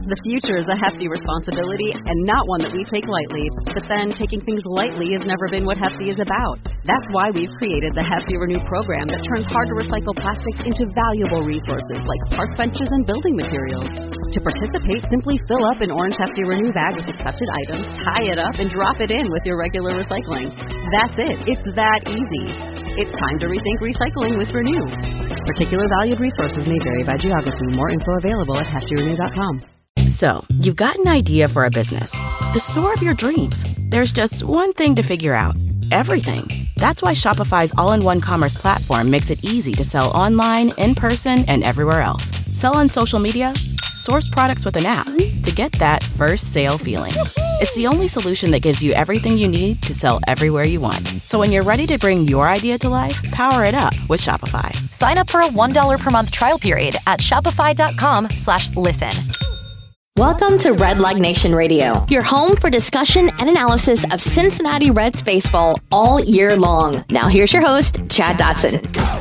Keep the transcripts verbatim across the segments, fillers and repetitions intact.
The future is a hefty responsibility and not one that we take lightly. But then, taking things lightly has never been what Hefty is about. That's why we've created the Hefty Renew program that turns hard-to-recycle plastics into valuable resources like park benches and building materials. To participate, simply fill up an orange Hefty Renew bag with accepted items, tie it up, and drop it in with your regular recycling. That's it. It's that easy. It's time to rethink recycling with Renew. Particular valued resources may vary by geography. More info available at hefty renew dot com. So, you've got an idea for a business. The store of your dreams. There's just one thing to figure out. Everything. That's why Shopify's all-in-one commerce platform makes it easy to sell online, in person, and everywhere else. Sell on social media. Source products with an app to get that first sale feeling. It's the only solution that gives you everything you need to sell everywhere you want. So when you're ready to bring your idea to life, power it up with Shopify. Sign up for a one dollar per month trial period at shopify.com slash listen. Welcome to Red Leg Nation Radio, your home for discussion and analysis of Cincinnati Reds baseball all year long. Now here's your host, Chad Dotson.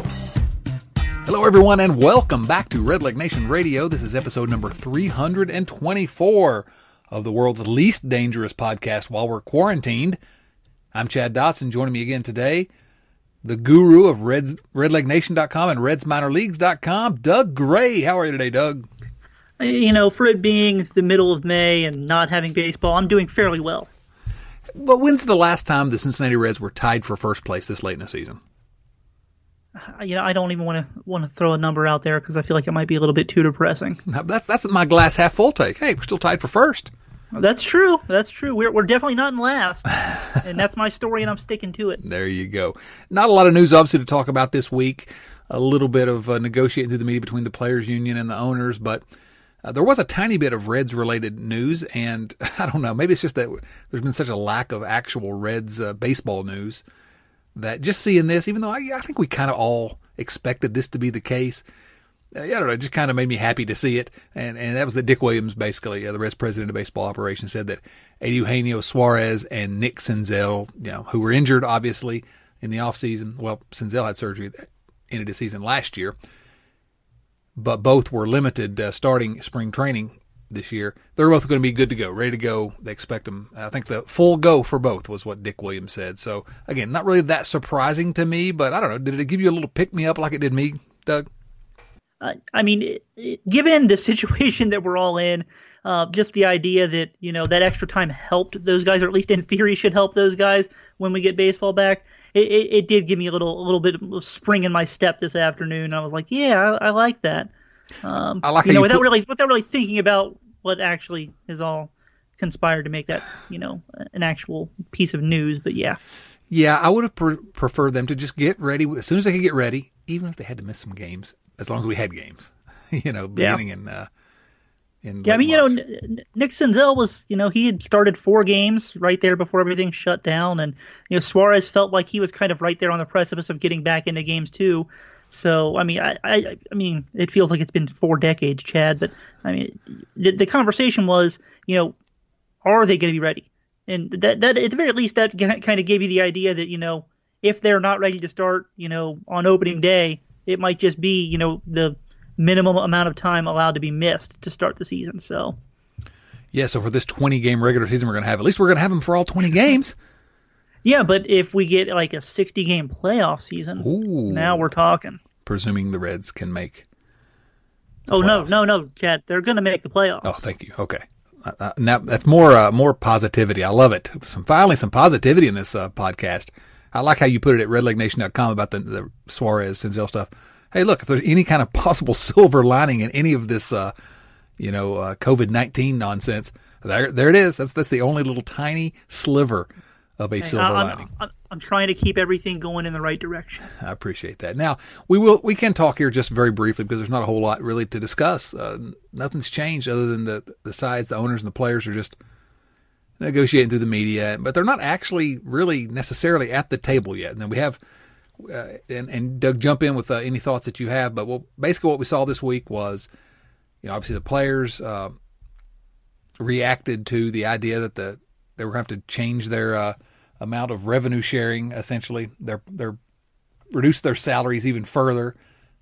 Hello, everyone, and welcome back to Red Leg Nation Radio. This is episode number three hundred twenty-four of the world's least dangerous podcast while we're quarantined. I'm Chad Dotson. Joining me again today, the guru of Reds, red leg nation dot com and reds minor leagues dot com, Doug Gray. How are you today, Doug? You know, for it being the middle of May and not having baseball, I'm doing fairly well. But when's the last time the Cincinnati Reds were tied for first place this late in the season? You know, I don't even want to want to throw a number out there because I feel like it might be a little bit too depressing. That's that's my glass half full take. Hey, we're still tied for first. That's true. That's true. We're we're definitely not in last, and that's my story, and I'm sticking to it. There you go. Not a lot of news, obviously, to talk about this week. A little bit of uh, negotiating through the media between the players' union and the owners, but uh, there was a tiny bit of Reds-related news, and I don't know, maybe it's just that there's been such a lack of actual Reds uh, baseball news that just seeing this, even though I, I think we kind of all expected this to be the case, uh, I don't know, it just kind of made me happy to see it. And and that was that Dick Williams, basically, uh, the Reds president of baseball operations, said that Eugenio Suarez and Nick Senzel, you know, who were injured, obviously, in the offseason. Well, Senzel had surgery that ended his season last year, but both were limited uh, starting spring training this year. They're both going to be good to go, ready to go. They expect them. I think the full go for both was what Dick Williams said. So, again, not really that surprising to me, but I don't know. Did it give you a little pick-me-up like it did me, Doug? Uh, I mean, it, it, given the situation that we're all in, uh, just the idea that, you know, that extra time helped those guys, or at least in theory should help those guys when we get baseball back, it, it, it did give me a little a little bit of spring in my step this afternoon. I was like, yeah, I, I like that. Um, I like you know, you without put, really without really thinking about what actually is all conspired to make that, you know, an actual piece of news. But yeah, yeah, I would have pre- preferred them to just get ready as soon as they could get ready, even if they had to miss some games, as long as we had games, you know, beginning yeah. in. Uh, in yeah, I mean, March. you know, Nick Senzel was, you know, he had started four games right there before everything shut down, and you know, Suarez felt like he was kind of right there on the precipice of getting back into games too. So, I mean, I, I, I mean, it feels like it's been four decades, Chad. But I mean, the, the conversation was, you know, are they going to be ready? And that, that at the very least, that kind of gave you the idea that, you know, if they're not ready to start, you know, on opening day, it might just be, you know, the minimum amount of time allowed to be missed to start the season. So, yeah. So for this twenty game regular season, we're going to have at least we're going to have them for all twenty games. Yeah, but if we get like a sixty game playoff season, Ooh. Now we're talking. Presuming the Reds can make. Oh no, no, no, Chad! They're going to make the playoffs. Oh, thank you. Okay, uh, now that's more uh, more positivity. I love it. Some finally some positivity in this uh, podcast. I like how you put it at red leg nation dot com about the, the Suarez Senzel stuff. Hey, look, if there's any kind of possible silver lining in any of this, uh, you know, uh, COVID nineteen nonsense, there there it is. That's that's the only little tiny sliver of a hey, silver I'm, lining. I'm, I'm trying to keep everything going in the right direction. I appreciate that. Now, we will we can talk here just very briefly because there's not a whole lot really to discuss. Uh, nothing's changed other than the the sides, the owners, and the players are just negotiating through the media, but they're not actually really necessarily at the table yet. And then we have, uh, and, and Doug, jump in with uh, any thoughts that you have. But well, basically what we saw this week was, you know, obviously the players uh, reacted to the idea that the they were going to have to change their uh, amount of revenue sharing. Essentially, they're they're reduce their salaries even further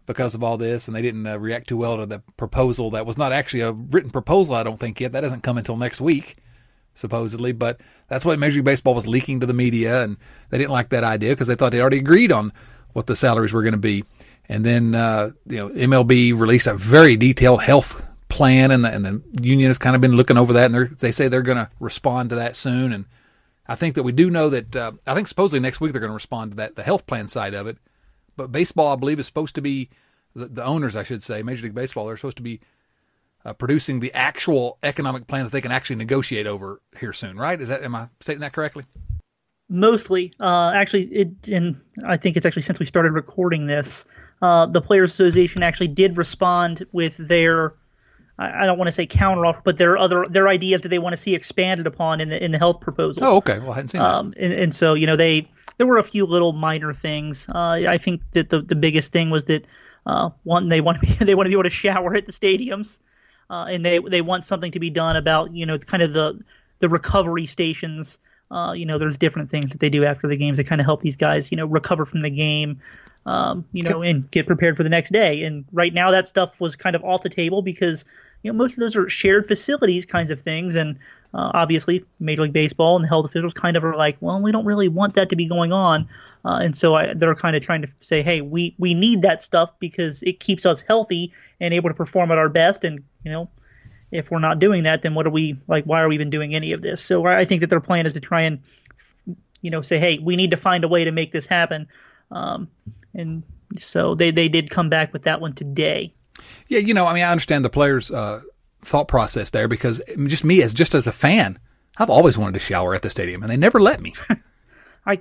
because of all this, and they didn't uh, react too well to the proposal that was not actually a written proposal, I don't think, yet. That doesn't come until next week, supposedly. But that's what Major League Baseball was leaking to the media, and they didn't like that idea because they thought they already agreed on what the salaries were going to be. And then uh, you know, M L B released a very detailed health plan, and the, and the union has kind of been looking over that, and they say they're going to respond to that soon. And I think that we do know that uh, I think supposedly next week they're going to respond to that, the health plan side of it. But baseball, I believe, is supposed to be, the, the owners, I should say, Major League Baseball, they're supposed to be uh, producing the actual economic plan that they can actually negotiate over here soon, right? Is that, am I stating that correctly? Mostly. Uh, actually, it, and I think it's actually since we started recording this, uh, the Players Association actually did respond with their, I, I don't want to say counteroffer, but their other their ideas that they want to see expanded upon in the in the health proposal. Oh, okay. Well, I hadn't seen that. Um, and, and so, you know, they there were a few little minor things. Uh, I think that the, the biggest thing was that uh, one they want to be, they want to be able to shower at the stadiums, uh, and they they want something to be done about, you know, kind of the the recovery stations. Uh, you know, there's different things that they do after the games that kind of help these guys, you know, recover from the game, um, you know, and get prepared for the next day. And right now that stuff was kind of off the table because, you know, most of those are shared facilities kinds of things. And uh, obviously Major League Baseball and the health officials kind of are like, well, we don't really want that to be going on. Uh, and so I, they're kind of trying to say, hey, we, we need that stuff because it keeps us healthy and able to perform at our best. And, you know, if we're not doing that, then what are we like? Why are we even doing any of this? So I think that their plan is to try and, you know, say, hey, we need to find a way to make this happen. Um, and so they, they did come back with that one today. Yeah, you know, I mean, I understand the players' uh, thought process there because just me as just as a fan, I've always wanted to shower at the stadium, and they never let me. I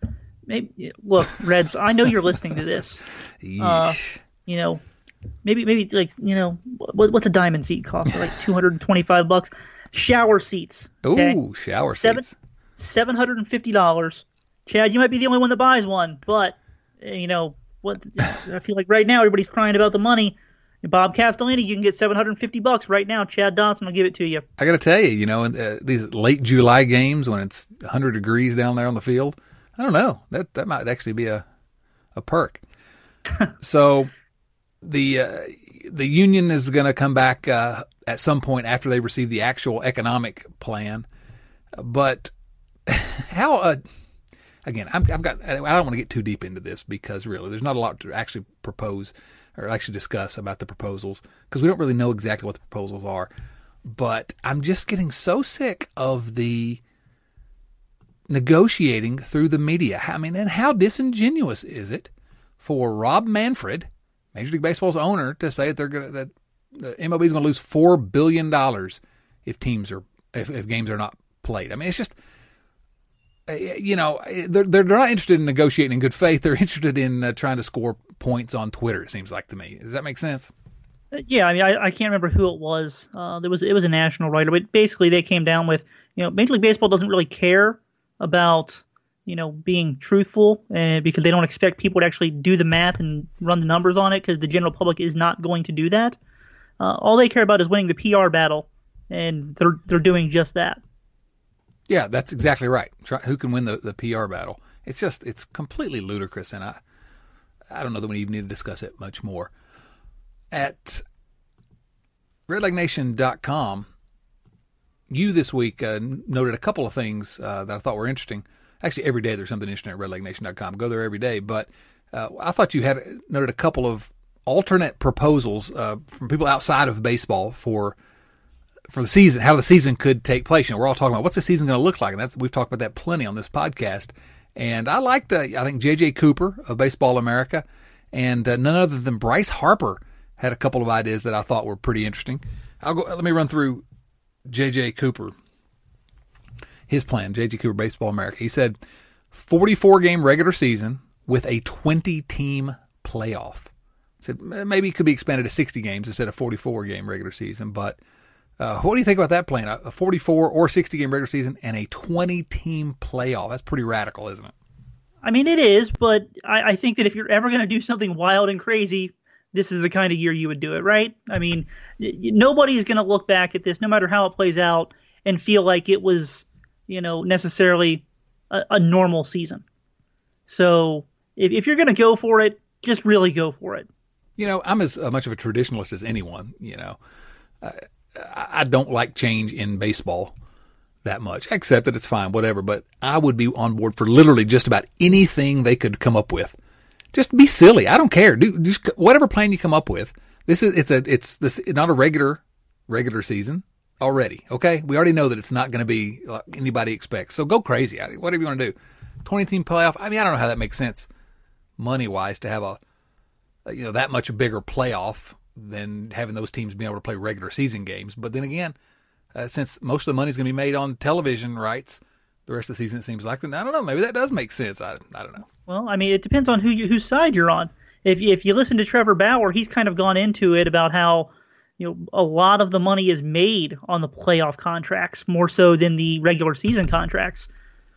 maybe look, Reds. I know you're listening to this. Uh, you know. Maybe, maybe like, you know, what, what's a diamond seat cost? Like two hundred twenty-five bucks. Shower seats. Okay? Ooh, shower Seven, seats. seven hundred fifty dollars. Chad, you might be the only one that buys one, but, you know, what? I feel like right now everybody's crying about the money. Bob Castellini, you can get seven hundred fifty bucks right now. Chad Dotson will give it to you. I got to tell you, you know, uh, these late July games when it's one hundred degrees down there on the field, I don't know. That that might actually be a a perk. So the uh, the union is going to come back uh, at some point after they receive the actual economic plan. But how? Uh, again, I'm, I've got. I don't want to get too deep into this because really, there's not a lot to actually propose or actually discuss about the proposals because we don't really know exactly what the proposals are. But I'm just getting so sick of the negotiating through the media. I mean, and how disingenuous is it for Rob Manfred, Major League Baseball's owner, to say that they're going that the M L B is going to lose four billion dollars if teams are if, if games are not played. I mean, it's just you know they're they're not interested in negotiating in good faith. They're interested in uh, trying to score points on Twitter. It seems like to me. Does that make sense? Yeah, I mean, I, I can't remember who it was. Uh, there was it was a national writer, but basically they came down with you know Major League Baseball doesn't really care about you know being truthful, uh, because they don't expect people to actually do the math and run the numbers on it, because the general public is not going to do that. Uh, all they care about is winning the P R battle, and they're they're doing just that. Yeah, that's exactly right. Who can win the, the P R battle? It's just it's completely ludicrous, and I I don't know that we even need to discuss it much more. At red leg nation dot com, you this week uh, noted a couple of things uh, that I thought were interesting. Actually, every day there's something interesting at red leg nation dot com. Go there every day. But uh, I thought you had noted a couple of alternate proposals uh, from people outside of baseball for for the season, how the season could take place. You know, we're all talking about what's the season going to look like, and that's we've talked about that plenty on this podcast. And I liked, uh, I think, J J Cooper of Baseball America, and uh, none other than Bryce Harper had a couple of ideas that I thought were pretty interesting. I'll go. Let me run through J J Cooper, his plan. J J Cooper, Baseball America. He said forty-four game regular season with a twenty team playoff. He said maybe it could be expanded to sixty games instead of forty-four game regular season. But uh, what do you think about that plan? A forty-four or sixty game regular season and a twenty team playoff. That's pretty radical, isn't it? I mean, it is, but I, I think that if you're ever going to do something wild and crazy, this is the kind of year you would do it, right? I mean, nobody is going to look back at this, no matter how it plays out, and feel like it was, you know, necessarily a, a normal season. So if, if you're going to go for it, just really go for it. You know, I'm as uh, much of a traditionalist as anyone. You know, uh, I don't like change in baseball that much. I accept it, it's fine, whatever. But I would be on board for literally just about anything they could come up with. Just be silly. I don't care. Do just whatever plan you come up with. This is it's a it's this not a regular regular season already. Okay, we already know that it's not going to be like anybody expects. So go crazy. Whatever you want to do. twenty team playoff. I mean, I don't know how that makes sense money wise to have a you know, that much bigger playoff than having those teams being able to play regular season games. But then again, uh, since most of the money is going to be made on television rights, the rest of the season, it seems like, I don't know, maybe that does make sense. I, I don't know. Well, I mean, it depends on who you, whose side you're on. If you, if you listen to Trevor Bauer, he's kind of gone into it about how, you know, a lot of the money is made on the playoff contracts more so than the regular season contracts.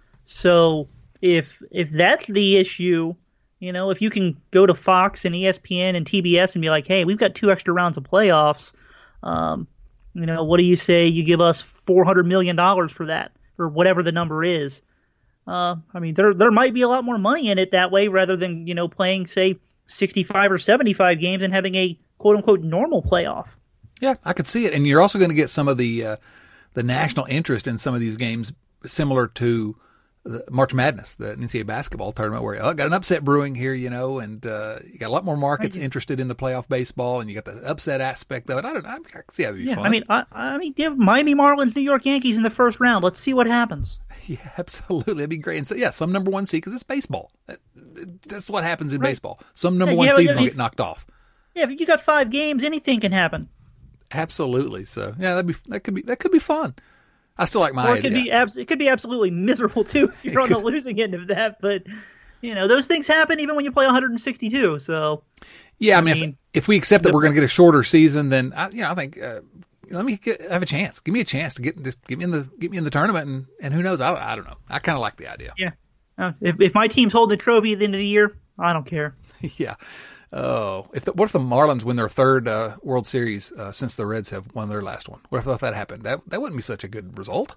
So if if that's the issue, you know, if you can go to Fox and E S P N and T B S and be like, hey, we've got two extra rounds of playoffs, um, you know, what do you say you give us four hundred million dollars for that, or whatever the number is? Uh, I mean, there there might be a lot more money in it that way rather than, you know, playing, say, sixty-five or seventy-five games and having a quote-unquote normal playoff. Yeah, I could see it. And you're also going to get some of the uh, the national interest in some of these games similar to the March Madness, the N C double A basketball tournament, where oh, got an upset brewing here, you know, and uh, you got a lot more markets right. interested in the playoff baseball, and you got the upset aspect of it. I don't know. I can see how it'd be yeah, fun. I mean, I, I mean, you have Miami Marlins, New York Yankees in the first round. Let's see what happens. Yeah, absolutely. That'd be great. And so, yeah, some number one seed, because it's baseball. That, that's what happens in right. baseball. Some number yeah, one yeah, seeds will get knocked off. Yeah, if you got five games, anything can happen. Absolutely. So, yeah, that'd be that could be that could be fun. I still like my or it idea. Could be abs- it could be absolutely miserable, too, if you're on the losing end of that. But, you know, those things happen even when you play one hundred sixty-two. So, yeah, I, I mean, mean if, if we accept the, that we're going to get a shorter season, then, I, you know, I think uh, let me get, have a chance. Give me a chance to get just get me in the get me in the tournament, and, and who knows? I, I don't know. I kind of like the idea. Yeah. Uh, if, if my team's holding the trophy at the end of the year, I don't care. yeah. Oh, if the, what if the Marlins win their third uh, World Series uh, since the Reds have won their last one? What if, if that happened? That that wouldn't be such a good result.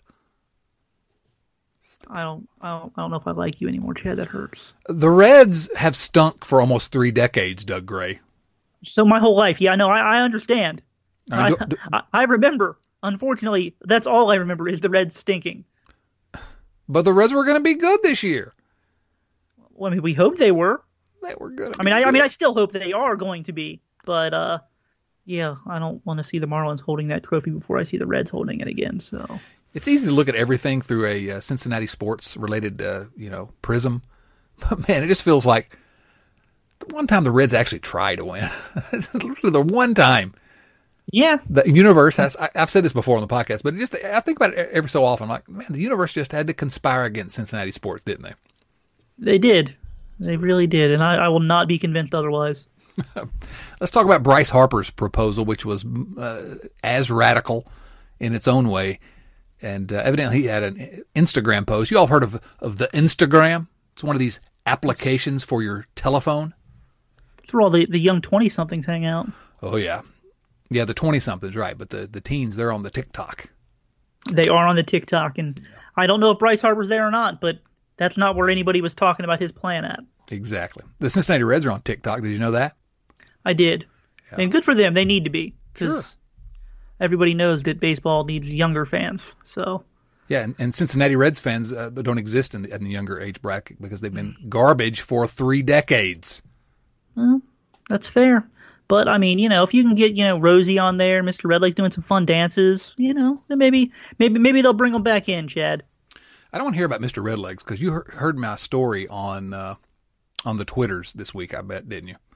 I don't, I don't, I don't know if I like you anymore, Chad. That hurts. The Reds have stunk for almost three decades, Doug Gray. So my whole life, yeah, no, I, I understand. I, mean, do, do, I, I remember. Unfortunately, that's all I remember is the Reds stinking. But the Reds were going to be good this year. Well, I mean, we hoped they were. They were good. I mean, I, I mean, I still hope they are going to be, but uh, yeah, I don't want to see the Marlins holding that trophy before I see the Reds holding it again. So it's easy to look at everything through a uh, Cincinnati sports related, uh, you know, prism. But man, it just feels like the one time the Reds actually try to win. The one time. Yeah. The universe has. I, I've said this before on the podcast, but it just I think about it every so often. I'm like, man, the universe just had to conspire against Cincinnati sports, didn't they? They did. They really did, and I, I will not be convinced otherwise. Let's talk about Bryce Harper's proposal, which was uh, as radical in its own way. And uh, evidently he had an Instagram post. You all heard of of the Instagram? It's one of these applications for your telephone. It's where all the, the young twenty-somethings hang out. Oh, yeah. Yeah, the twenty-somethings, right. But the, the teens, they're on the TikTok. They are on the TikTok. And yeah. I don't know if Bryce Harper's there or not, but that's not where anybody was talking about his plan at. Exactly. The Cincinnati Reds are on TikTok. Did you know that? I did. Yeah. And good for them. They need to be. Because sure. everybody knows that baseball needs younger fans. So. Yeah, and, and Cincinnati Reds fans uh, don't exist in the, in the younger age bracket because they've been garbage for three decades. Well, that's fair. But, I mean, you know, if you can get, you know, Rosie on there, Mister Redlegs doing some fun dances, you know, then maybe maybe maybe they'll bring them back in, Chad. I don't want to hear about Mister Redlegs because you heard my story on uh, on the Twitters this week. I bet, didn't you?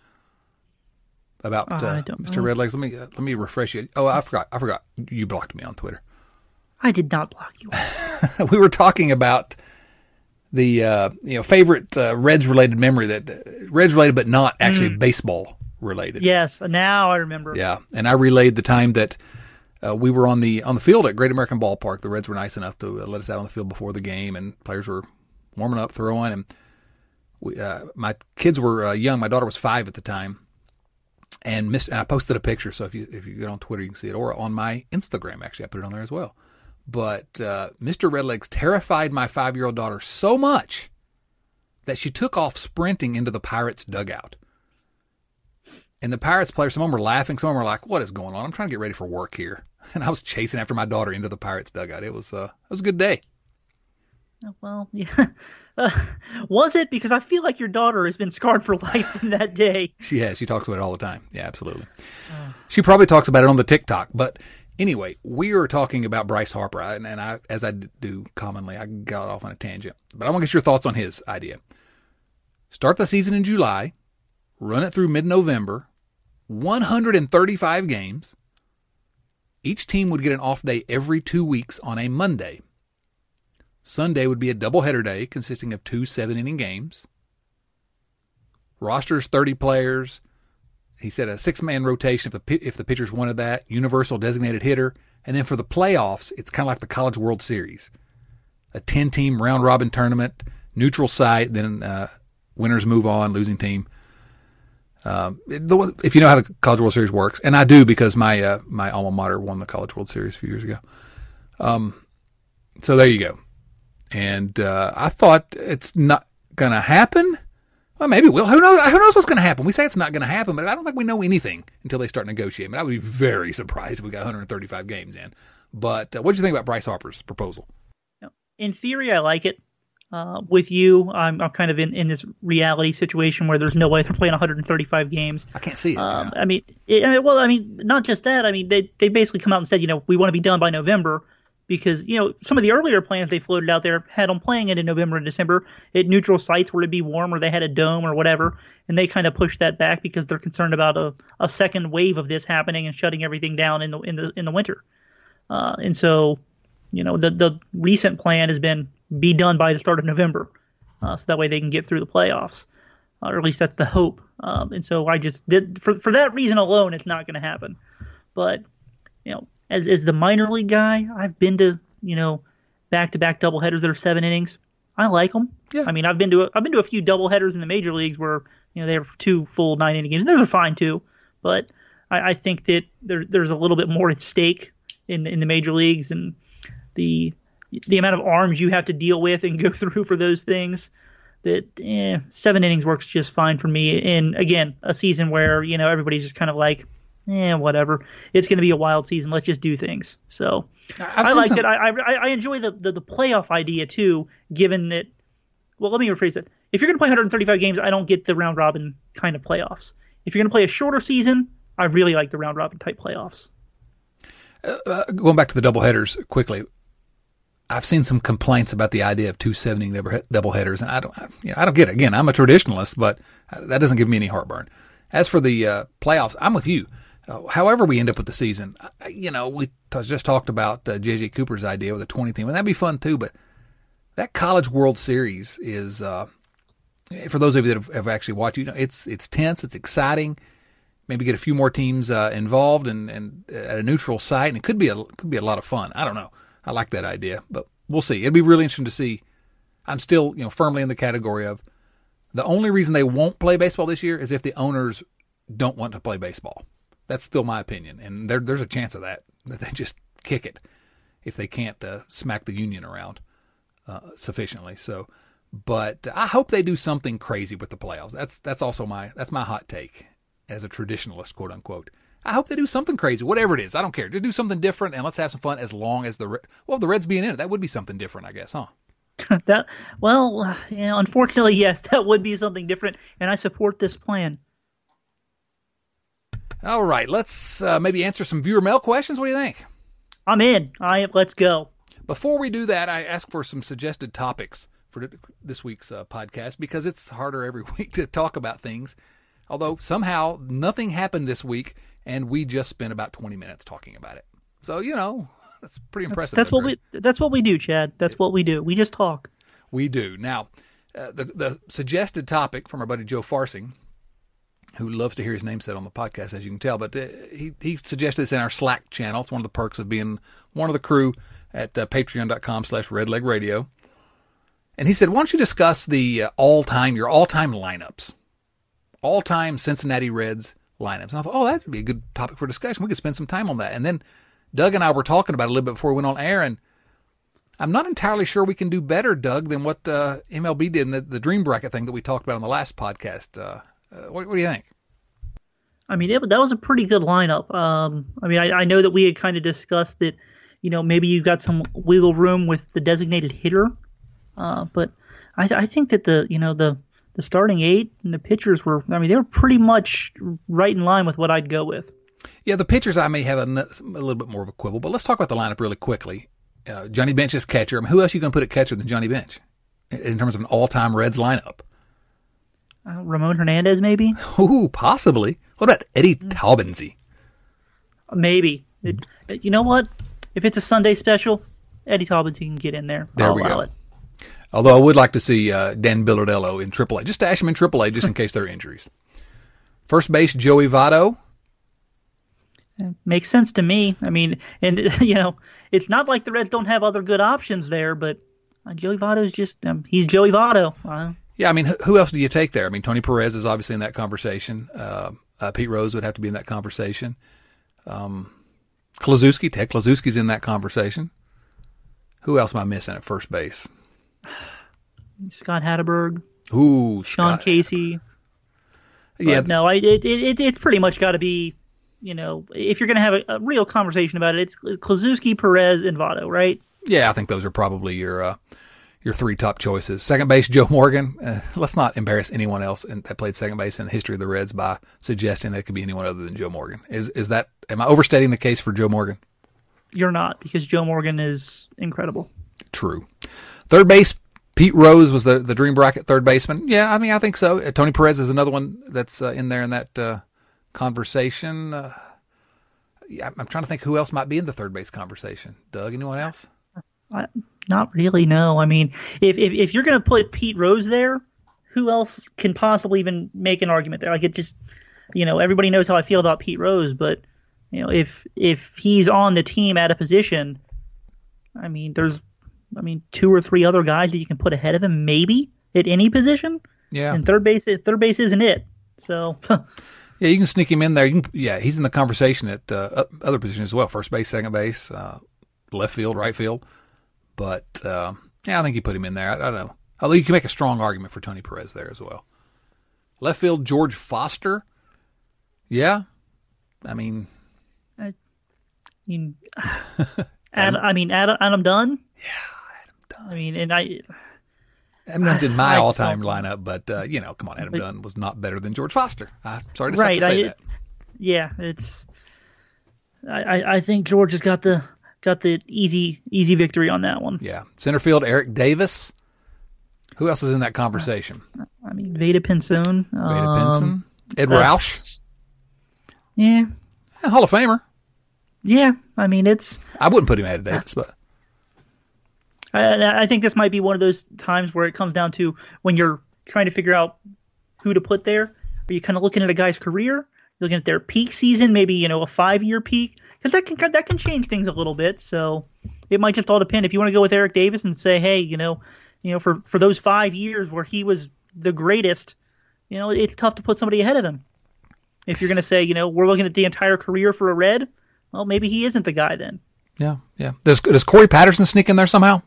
About uh, Mister Redlegs. Let me uh, let me refresh you. Oh, I forgot. I forgot. You blocked me on Twitter. I did not block you. We were talking about the uh, you know favorite uh, Reds related memory that uh, Reds related, but not actually mm. baseball related. Yes, now I remember. Yeah, and I relayed the time that. Uh, we were on the on the field at Great American Ballpark. The Reds were nice enough to uh, let us out on the field before the game, and players were warming up, throwing. And we, uh, my kids were uh, young. My daughter was five at the time, and, missed, and I posted a picture. So if you if you get on Twitter, you can see it, or on my Instagram. Actually, I put it on there as well. But uh, Mister Redlegs terrified my five-year-old daughter so much that she took off sprinting into the Pirates' dugout. And the Pirates players, some of them were laughing. Some of them were like, what is going on? I'm trying to get ready for work here. And I was chasing after my daughter into the Pirates dugout. It was, uh, it was a good day. Well, yeah. Uh, was it? Because I feel like your daughter has been scarred for life from that day. She has. She talks about it all the time. Yeah, absolutely. Uh, she probably talks about it on the TikTok. But anyway, we are talking about Bryce Harper. And, and I, as I do commonly, I got off on a tangent. But I want to get your thoughts on his idea. Start the season in July. Run it through mid-November. one hundred thirty-five games. Each team would get an off day every two weeks on a Monday. Sunday would be a doubleheader day consisting of two seven-inning games. Rosters thirty players. He said a six-man rotation if the if the pitchers wanted that. Universal designated hitter. And then for the playoffs, it's kind of like the College World Series. A ten-team round-robin tournament, neutral site, then uh, winners move on, losing team. Um, if you know how the College World Series works, and I do because my uh, my alma mater won the College World Series a few years ago. Um, so there you go. And uh, I thought it's not going to happen. Well, maybe it will. Who knows? Who knows what's going to happen? We say it's not going to happen, but I don't think we know anything until they start negotiating. I would be very surprised if we got one hundred thirty-five games in. But uh, what did you think about Bryce Harper's proposal? In theory, I like it. Uh, with you, I'm, I'm kind of in, in this reality situation where there's no way they're playing one hundred thirty-five games. I can't see it. Um, I mean, it, I mean, well, I mean, not just that. I mean, they they basically come out and said, you know, we want to be done by November because, you know, some of the earlier plans they floated out there had them playing it in November and December at neutral sites where it'd be warm or they had a dome or whatever, and they kind of pushed that back because they're concerned about a, a second wave of this happening and shutting everything down in the in the in the winter. Uh, and so, you know, the the recent plan has been be done by the start of November, uh, so that way they can get through the playoffs, uh, or at least that's the hope. Um, and so I just did for for that reason alone, it's not going to happen. But you know, as as the minor league guy, I've been to you know back to back doubleheaders that are seven innings. I like them. Yeah. I mean, I've been to a, I've been to a few doubleheaders in the major leagues where you know they have two full nine inning games. Those are fine too, but I, I think that there there's a little bit more at stake in in the major leagues and the. the amount of arms you have to deal with and go through for those things, that eh, seven innings works just fine for me. And again, a season where, you know, everybody's just kind of like, eh, whatever. It's going to be a wild season. Let's just do things. So I've I like some... that. I, I I enjoy the, the, the playoff idea too, given that, well, let me rephrase it. If you're going to play one hundred thirty-five games, I don't get the round robin kind of playoffs. If you're going to play a shorter season, I really like the round robin type playoffs. Uh, uh, going back to the doubleheaders quickly, I've seen some complaints about the idea of two seven-inning doubleheaders, and I don't, you know, I don't get it. Again, I'm a traditionalist, but that doesn't give me any heartburn. As for the uh, playoffs, I'm with you. Uh, however we end up with the season, I, you know, we t- just talked about uh, J J Cooper's idea with a twenty team, and that'd be fun too. But that College World Series is, uh, for those of you that have, have actually watched, you know, it's it's tense, it's exciting. Maybe get a few more teams uh, involved and, and at a neutral site, and it could be a could be a lot of fun. I don't know. I like that idea, but we'll see. It'd be really interesting to see. I'm still, you know, firmly in the category of the only reason they won't play baseball this year is if the owners don't want to play baseball. That's still my opinion, and there, there's a chance of that, that they just kick it if they can't uh, smack the union around uh, sufficiently. So, but I hope they do something crazy with the playoffs. That's that's also my that's my hot take as a traditionalist, quote unquote. I hope they do something crazy, whatever it is. I don't care. Just do something different, and let's have some fun. As long as the well, the Reds being in it, that would be something different, I guess, huh? that well, you know, unfortunately, yes, that would be something different, and I support this plan. All right, let's uh, maybe answer some viewer mail questions. What do you think? I'm in. I let's go. Before we do that, I ask for some suggested topics for this week's uh, podcast because it's harder every week to talk about things. Although somehow nothing happened this week, and we just spent about twenty minutes talking about it. So you know that's pretty impressive. That's, that's what we. That's what we do, Chad. That's yeah. what we do. We just talk. We do. Now, uh, the the suggested topic from our buddy Joe Farsing, who loves to hear his name said on the podcast, as you can tell, but uh, he he suggested this in our Slack channel. It's one of the perks of being one of the crew at uh, patreon.com slash redlegradio. And he said, why don't you discuss the uh, all-time, your all-time lineups, all-time Cincinnati Reds lineups. And I thought, oh, that would be a good topic for discussion. We could spend some time on that. And then Doug and I were talking about it a little bit before we went on air, and I'm not entirely sure we can do better, Doug, than what uh, M L B did in the, the Dream Bracket thing that we talked about on the last podcast. Uh, uh, what, what do you think? I mean, it, that was a pretty good lineup. Um, I mean, I, I know that we had kind of discussed that, you know, maybe you got some wiggle room with the designated hitter, uh, but I, I think that the, you know, the the starting eight and the pitchers were, I mean, they were pretty much right in line with what I'd go with. Yeah, the pitchers I may have a, a little bit more of a quibble, but let's talk about the lineup really quickly. Uh, Johnny Bench is catcher. I mean, who else are you going to put at catcher than Johnny Bench in terms of an all-time Reds lineup? Uh, Ramon Hernandez, maybe? Ooh, possibly. What about Eddie Taubensee? Maybe. It, you know what? If it's a Sunday special, Eddie Taubensee can get in there. There I'll we allow go. It. Although I would like to see uh, Dan Billardello in triple A. Just stash him in triple A just in case there are injuries. First base, Joey Votto. Makes sense to me. I mean, and, you know, it's not like the Reds don't have other good options there, but uh, Joey Votto's just, um, he's Joey Votto. Uh, Yeah, I mean, who else do you take there? I mean, Tony Perez is obviously in that conversation. Uh, uh, Pete Rose would have to be in that conversation. Um, Klazuski, Ted Klazuski's in that conversation. Who else am I missing at first base? Scott Hatteberg. Ooh, Sean Scott. Casey. Yeah, But no, I, it, it it's pretty much got to be, you know, if you're going to have a, a real conversation about it, it's Klazuski, Perez, and Votto, right? yeah, I think those are probably your uh, your three top choices. Second base, Joe Morgan. Uh, let's not embarrass anyone else in, that played second base in the history of the Reds by suggesting that it could be anyone other than Joe Morgan. Is is that? Am I overstating the case for Joe Morgan? You're not, because Joe Morgan is incredible. True. Third base, Pete Rose was the, the dream bracket third baseman. Yeah, I mean, I think so. Uh, Tony Perez is another one that's uh, in there in that uh, conversation. Uh, yeah, I'm trying to think who else might be in the third base conversation. Doug, anyone else? I, not really, no. I mean, if if, if you're going to put Pete Rose there, who else can possibly even make an argument there? Like, it just, you know, everybody knows how I feel about Pete Rose, but, you know, if if he's on the team at a position, I mean, there's, I mean, two or three other guys that you can put ahead of him, maybe at any position. Yeah. And third base, third base isn't it. So. Yeah, you can sneak him in there. You can, yeah, he's in the conversation at uh, other positions as well. First base, second base, uh, left field, right field. But uh, yeah, I think you put him in there. I, I don't know. Although you can make a strong argument for Tony Perez there as well. Left field, George Foster. Yeah, I mean. I mean, Adam, I mean, Adam, Adam Dunn. Yeah, Adam Dunn. I mean, and I. Adam Dunn's in my I all-time still- lineup, but uh, you know, come on, Adam Dunn was not better than George Foster. I'm sorry to Right, have to say I- that. Yeah, it's. I, I I think George has got the got the easy easy victory on that one. Yeah, center field, Eric Davis. Who else is in that conversation? I mean, Veda Pinson. Veda um, Pinson, Ed that's- Roush, Yeah, yeah, Hall of Famer. yeah. I mean, it's. I wouldn't put him ahead of Davis, but I, I think this might be one of those times where it comes down to when you're trying to figure out who to put there. Are you kind of looking at a guy's career, looking at their peak season, maybe, you know, a five-year peak? Because that can that can change things a little bit. So it might just all depend. If you want to go with Eric Davis and say, hey, you know, you know, for, for those five years where he was the greatest, you know, it's tough to put somebody ahead of him. If you're going to say, you know, we're looking at the entire career for a Red, well, maybe he isn't the guy then. yeah, yeah. Does does Corey Patterson sneak in there somehow?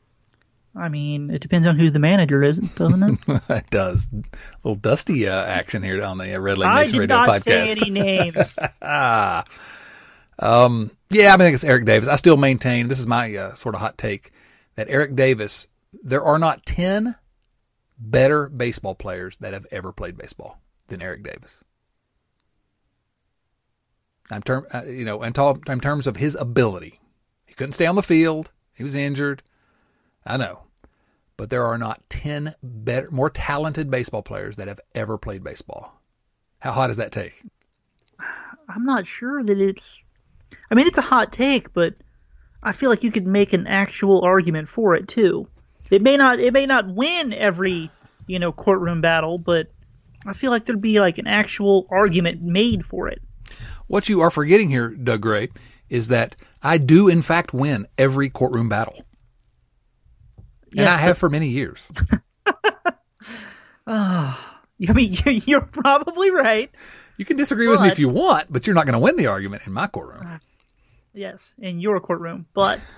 I mean, it depends on who the manager is, doesn't it? It does. A little dusty uh, action here on the uh, Red Leg I Nation did Radio not podcast. say any names. ah. Um, yeah, I think it's Eric Davis. I still maintain, this is my uh, sort of hot take, that Eric Davis, there are not ten better baseball players that have ever played baseball than Eric Davis. I'm term, uh, you know, in, tal- in terms of his ability. He couldn't stay on the field. He was injured. I know. But there are not ten better, more talented baseball players that have ever played baseball. How hot is that take? I'm not sure that it's. I mean, it's a hot take, but I feel like you could make an actual argument for it too. It may not. It may not win every, you know, courtroom battle, but I feel like there'd be like an actual argument made for it. What you are forgetting here, Doug Gray, is that I do in fact win every courtroom battle. And Yes, I have for many years. I mean, you're probably right. You can disagree with me if But- you want, but you're not going to win the argument in my courtroom. Yes, in your courtroom, but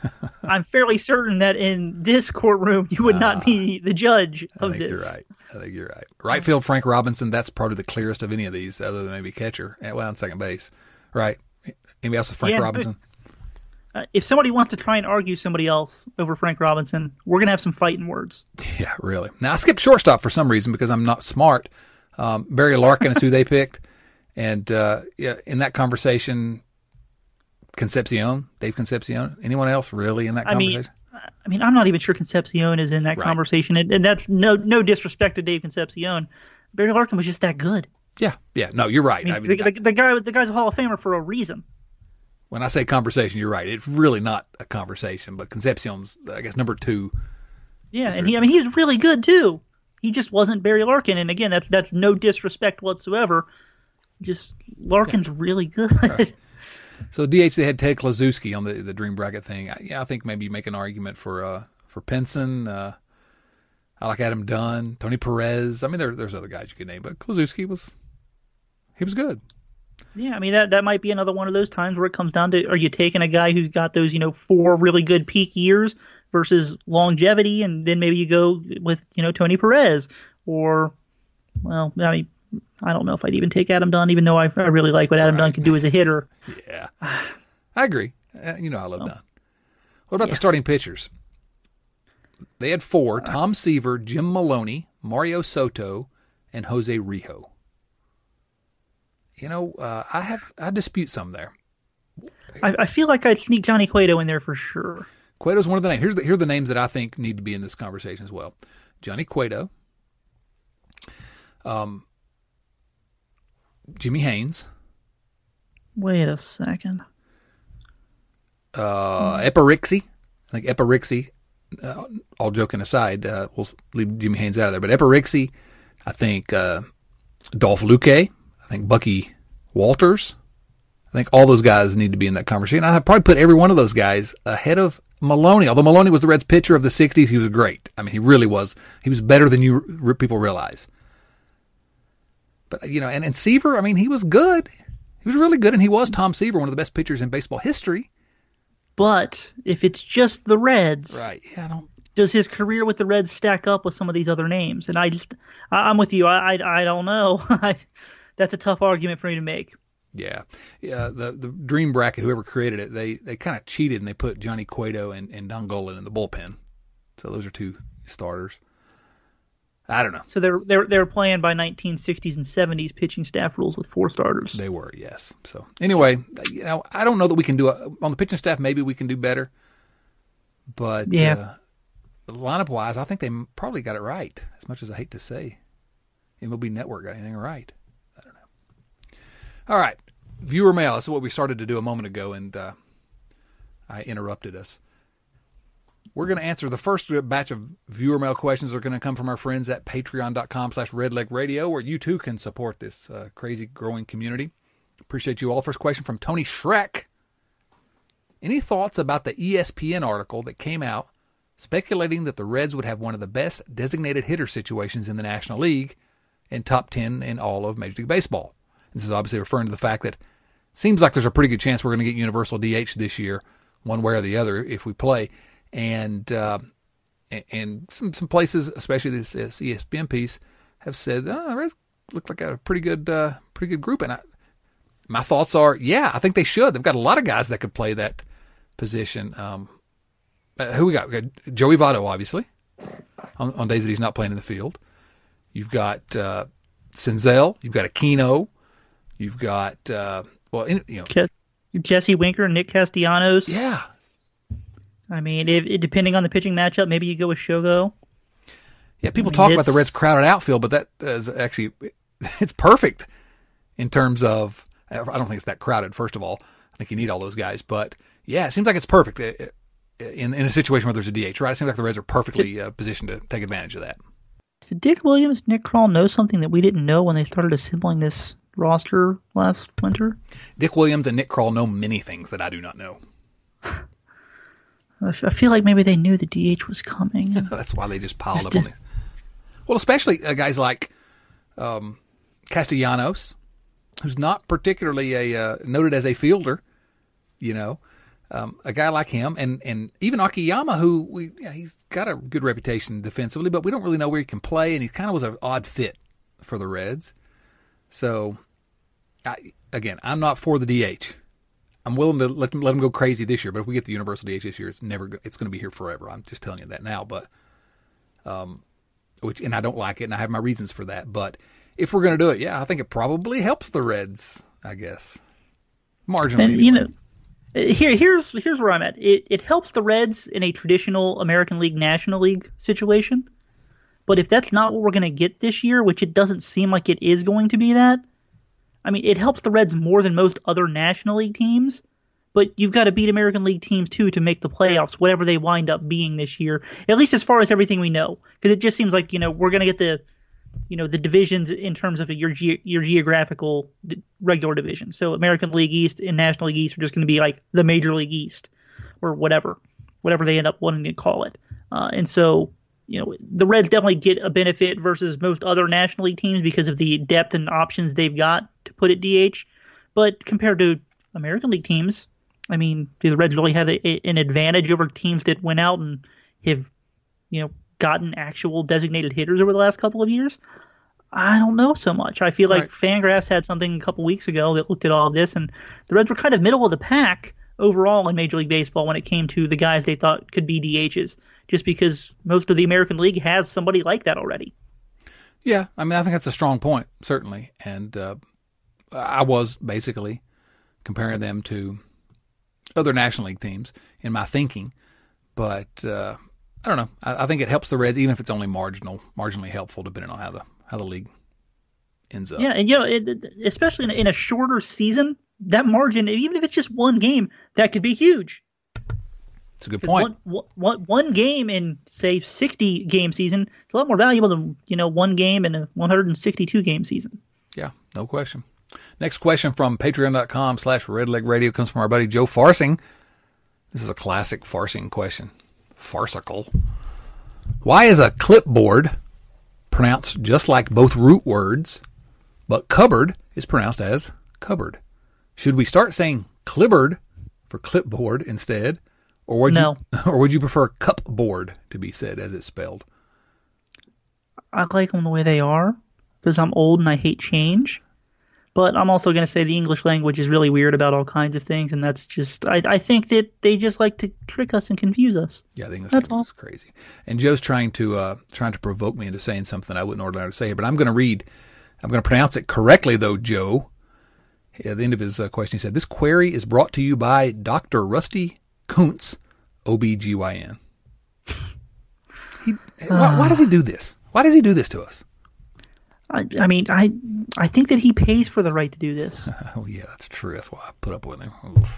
I'm fairly certain that in this courtroom you would not be the judge of I think this. You're right. I think you're right. Right field, Frank Robinson. That's probably the clearest of any of these, other than maybe catcher. Well, on second base, right? Anybody else with Frank Yeah, Robinson? Uh, if somebody wants to try and argue somebody else over Frank Robinson, we're gonna have some fighting words. Yeah, really. Now I skipped shortstop for some reason because I'm not smart. Um, Barry Larkin is who they picked, and uh, yeah, in that conversation, Concepcion, Dave Concepcion. Anyone else really in that I mean, conversation? I mean, I'm not even sure Concepcion is in that Right. conversation, and, and that's no no disrespect to Dave Concepcion. Barry Larkin was just that good. Yeah, yeah. No, you're right. I mean, I mean, the, the, the guy the guy's a Hall of Famer for a reason. when I say conversation, you're right. It's really not a conversation, but Concepcion's, I guess, number two. Yeah, and he I mean he was really good too. He just wasn't Barry Larkin, and again, that's that's no disrespect whatsoever. Just Larkin's yeah. really good. Right. So D H, they had Ted Klaczewski on the the dream bracket thing. I, yeah, I think maybe you make an argument for uh, for Pinson. Uh, I like Adam Dunn, Tony Perez. I mean, there there's other guys you could name, but Klaczewski was he was good. Yeah, I mean that that might be another one of those times where it comes down to, are you taking a guy who's got those, you know, four really good peak years versus longevity, and then maybe you go with, you know, Tony Perez, or, well, I mean, I don't know if I'd even take Adam Dunn, even though I, I really like what Adam right. Dunn can do as a hitter. Yeah, I agree. Uh, you know, I love oh. Dunn. What about yeah. the starting pitchers? They had four: Tom Seaver, Jim Maloney, Mario Soto, and Jose Rijo. You know, uh, I have I dispute some there. I, I feel like I'd sneak Johnny Cueto in there for sure. Cueto's one of the names. Here's the, here are the names that I think need to be in this conversation as well. Johnny Cueto, um, Jimmy Haynes. Wait a second. Uh, Eparixi. I think Eparixi, uh, all joking aside, uh, we'll leave Jimmy Haynes out of there, but Eparixi, I think uh, Dolph Luque, I think Bucky Walters. I think all those guys need to be in that conversation. I'd probably put every one of those guys ahead of Maloney. Although Maloney was the Reds pitcher of the sixties, he was great. I mean, he really was. He was better than you people realize. But, you know, and, and Seaver, I mean, he was good. He was really good, and he was Tom Seaver, one of the best pitchers in baseball history. But if it's just the Reds, right? Yeah, I don't. Does his career with the Reds stack up with some of these other names? And I just, I, I'm with you. I, I, I don't know. That's a tough argument for me to make. Yeah, yeah. The the dream bracket, whoever created it, they they kind of cheated and they put Johnny Cueto and, and Don Golan in the bullpen. So those are two starters. I don't know. So they're they're they're playing by nineteen sixties and seventies pitching staff rules with four starters. They were, yes. So anyway, you know, I don't know that we can do a, on the pitching staff. Maybe we can do better, but yeah, uh, lineup wise, I think they probably got it right. As much as I hate to say, M L B Network got anything right. I don't know. All right, viewer mail. That's what we started to do a moment ago, and uh, I interrupted us. We're going to answer the first batch of viewer mail questions are going to come from our friends at patreon.com slash redlegradio, where you too can support this uh, crazy growing community. Appreciate you all. First question from Tony Schreck. Any thoughts about the E S P N article that came out speculating that the Reds would have one of the best designated hitter situations in the National League and top ten in all of Major League Baseball? This is obviously referring to the fact that it seems like there's a pretty good chance we're going to get universal D H this year, one way or the other, if we play. And uh, and some some places, especially this, this E S P N piece, have said, oh, the Reds look like a pretty good uh, pretty good group. And I, my thoughts are, yeah, I think they should. They've got a lot of guys that could play that position. Um, uh, who we got? We got Joey Votto, obviously, on, on days that he's not playing in the field. You've got uh, Senzel. You've got Aquino. You've got uh, well, in, you know, Jesse Winker, Nick Castellanos. Yeah. I mean, if, if, depending on the pitching matchup, maybe you go with Shogo. Yeah, people I mean, talk about the Reds' crowded outfield, but that is actually it's perfect in terms of. I don't think it's that crowded. First of all, I think you need all those guys, but yeah, it seems like it's perfect in in a situation where there's a D H. Right? It seems like the Reds are perfectly uh, positioned to take advantage of that. Did Dick Williams, Nick Krall know something that we didn't know when they started assembling this roster last winter? Dick Williams and Nick Krall know many things that I do not know. I feel like maybe they knew the D H was coming. That's why they just piled up on it. Well, especially uh, guys like um, Castellanos, who's not particularly a uh, noted as a fielder, you know. um, a guy like him, and, and even Akiyama, who we yeah, he's got a good reputation defensively, but we don't really know where he can play, and he kind of was an odd fit for the Reds. So, I, again, I'm not for the D H. I'm willing to let them, let them go crazy this year, but if we get the universal D H this year, it's never it's going to be here forever. I'm just telling you that now, but um, which and I don't like it, and I have my reasons for that. But if we're going to do it, yeah, I think it probably helps the Reds, I guess, marginally. And, you know, here here's here's where I'm at. It it helps the Reds in a traditional American League National League situation, but if that's not what we're going to get this year, which it doesn't seem like it is going to be that. I mean, it helps the Reds more than most other National League teams, but you've got to beat American League teams, too, to make the playoffs, whatever they wind up being this year, at least as far as everything we know. Because it just seems like, you know, we're going to get the, you know, the divisions in terms of your ge- your geographical regular division. So American League East and National League East are just going to be like the Major League East or whatever, whatever they end up wanting to call it. Uh, and so... You know, the Reds definitely get a benefit versus most other National League teams because of the depth and options they've got to put at D H. But compared to American League teams, I mean, do the Reds really have a, a, an advantage over teams that went out and have, you know, gotten actual designated hitters over the last couple of years? I don't know so much. I feel like right. Fangraphs had something a couple weeks ago that looked at all of this, and the Reds were kind of middle of the pack overall in Major League Baseball when it came to the guys they thought could be D Hs, just because most of the American League has somebody like that already. Yeah, I mean, I think that's a strong point, certainly. And uh, I was basically comparing them to other National League teams in my thinking. But uh, I don't know. I, I think it helps the Reds, even if it's only marginal, marginally helpful, depending on how the how the league ends up. Yeah, and you know, it, especially in a, in a shorter season, that margin, even if it's just one game, that could be huge. It's a good point. One, one, one game in, say, sixty game season, it's a lot more valuable than, you know, one game in a one hundred sixty-two game season. Yeah, no question. Next question from patreon.com slash redleg radio comes from our buddy Joe Farsing. This is a classic Farsing question. Farcical. Why is a clipboard pronounced just like both root words, but cupboard is pronounced as cupboard? Should we start saying clipboard for clipboard instead? Or would, no. you, or would you prefer cupboard to be said as it's spelled? I like them the way they are because I'm old and I hate change. But I'm also going to say the English language is really weird about all kinds of things, and that's just I, I think that they just like to trick us and confuse us. Yeah, the English that's language all. is crazy. And Joe's trying to uh, trying to provoke me into saying something I wouldn't ordinarily say here, but I'm going to read. I'm going to pronounce it correctly, though, Joe. At the end of his uh, question, he said, "This query is brought to you by Doctor Rusty Kuntz, O B G Y N. He, uh, why, why does he do this? Why does he do this to us? I, I mean, I I think that he pays for the right to do this. Oh, yeah, that's true. That's why I put up with him.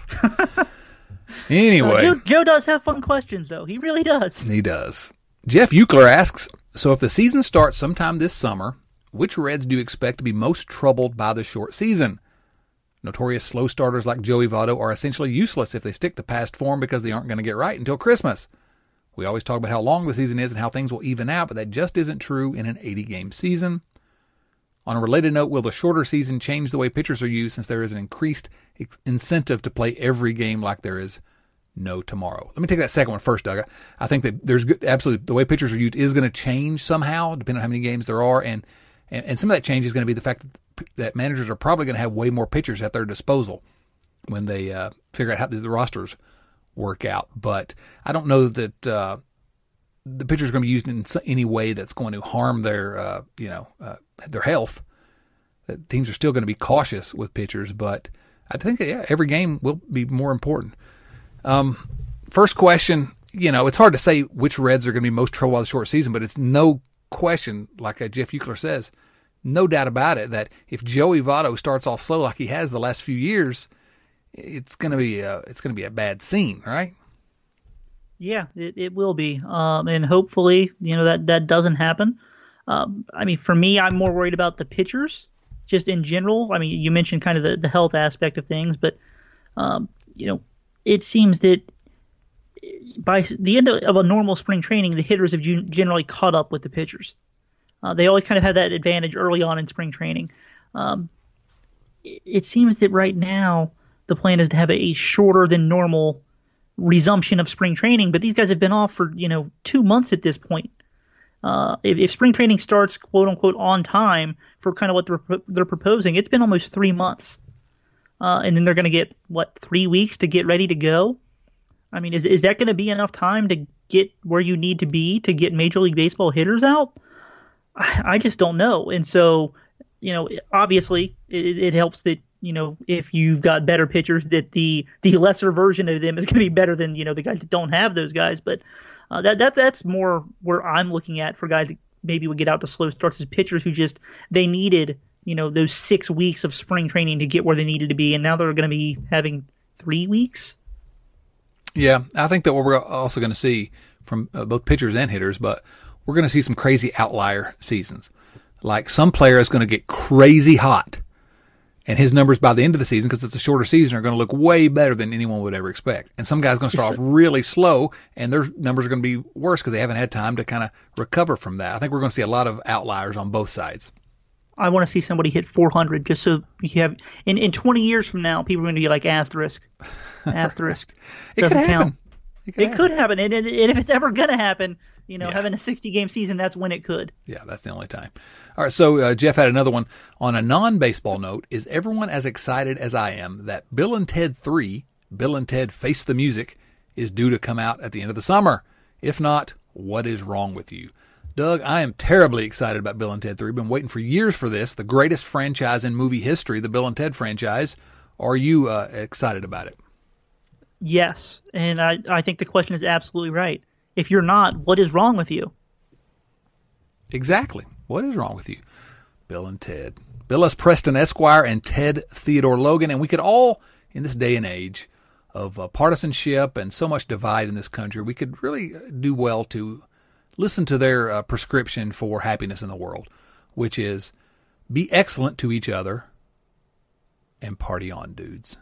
Anyway. Uh, Joe, Joe does have fun questions, though. He really does. He does. Jeff Eucler asks, so if the season starts sometime this summer, which Reds do you expect to be most troubled by the short season? Notorious slow starters like Joey Votto are essentially useless if they stick to past form because they aren't going to get right until Christmas. We always talk about how long the season is and how things will even out, but that just isn't true in an eighty-game season. On a related note, will the shorter season change the way pitchers are used since there is an increased incentive to play every game like there is no tomorrow? Let me take that second one first, Doug. I think that there's good, absolutely the way pitchers are used is going to change somehow, depending on how many games there are, and and, and some of that change is going to be the fact that that managers are probably going to have way more pitchers at their disposal when they uh, figure out how the rosters work out. But I don't know that uh, the pitchers are going to be used in any way that's going to harm their, uh, you know, uh, their health. That teams are still going to be cautious with pitchers, but I think that, yeah, every game will be more important. Um, first question, you know, it's hard to say which Reds are going to be most trouble by the short season, but it's no question, like uh, Jeff Eucler says, no doubt about it, that if Joey Votto starts off slow like he has the last few years, it's going to be a, it's going to be a bad scene, right? Yeah, it, it will be. Um, and hopefully, you know, that, that doesn't happen. Um, I mean, for me, I'm more worried about the pitchers just in general. I mean, you mentioned kind of the, the health aspect of things, but, um, you know, it seems that by the end of a normal spring training, the hitters have generally caught up with the pitchers. Uh, they always kind of have that advantage early on in spring training. Um, it, it seems that right now the plan is to have a, a shorter than normal resumption of spring training, but these guys have been off for, you know, two months at this point. Uh, if, if spring training starts, quote unquote, on time for kind of what they're, they're proposing, it's been almost three months. Uh, and then they're going to get, what, three weeks to get ready to go? I mean, is is that going to be enough time to get where you need to be to get Major League Baseball hitters out? I, I just don't know. And so, you know, obviously it, it helps that, you know, if you've got better pitchers, that the the lesser version of them is going to be better than, you know, the guys that don't have those guys. But uh, that that that's more where I'm looking at for guys that maybe would get out to slow starts as pitchers who just they needed, you know, those six weeks of spring training to get where they needed to be, and now they're going to be having three weeks. Yeah, I think that what we're also going to see from uh, both pitchers and hitters, but we're going to see some crazy outlier seasons. Like some player is going to get crazy hot, and his numbers by the end of the season, because it's a shorter season, are going to look way better than anyone would ever expect. And some guy's going to start off really slow, and their numbers are going to be worse because they haven't had time to kind of recover from that. I think we're going to see a lot of outliers on both sides. I want to see somebody hit four hundred just so you have in, in twenty years from now, people are going to be like asterisk, asterisk. it Doesn't could happen. count. It could it happen. could happen. And, and, and if it's ever going to happen, you know, Yeah. having a sixty game season, that's when it could. Yeah, that's the only time. All right, so uh, Jeff had another one. On a non-baseball note, is everyone as excited as I am that Bill and Ted three, Bill and Ted Face the Music, is due to come out at the end of the summer? If not, what is wrong with you? Doug, I am terribly excited about Bill and Ted three. Been waiting for years for this, the greatest franchise in movie history, the Bill and Ted franchise. Are you uh, excited about it? Yes, and I, I think the question is absolutely right. If you're not, what is wrong with you? Exactly. What is wrong with you? Bill and Ted. Bill S. Preston, Esquire, and Ted Theodore Logan. And we could all, in this day and age of uh, partisanship and so much divide in this country, we could really do well to listen to their uh, prescription for happiness in the world, which is be excellent to each other and party on, dudes.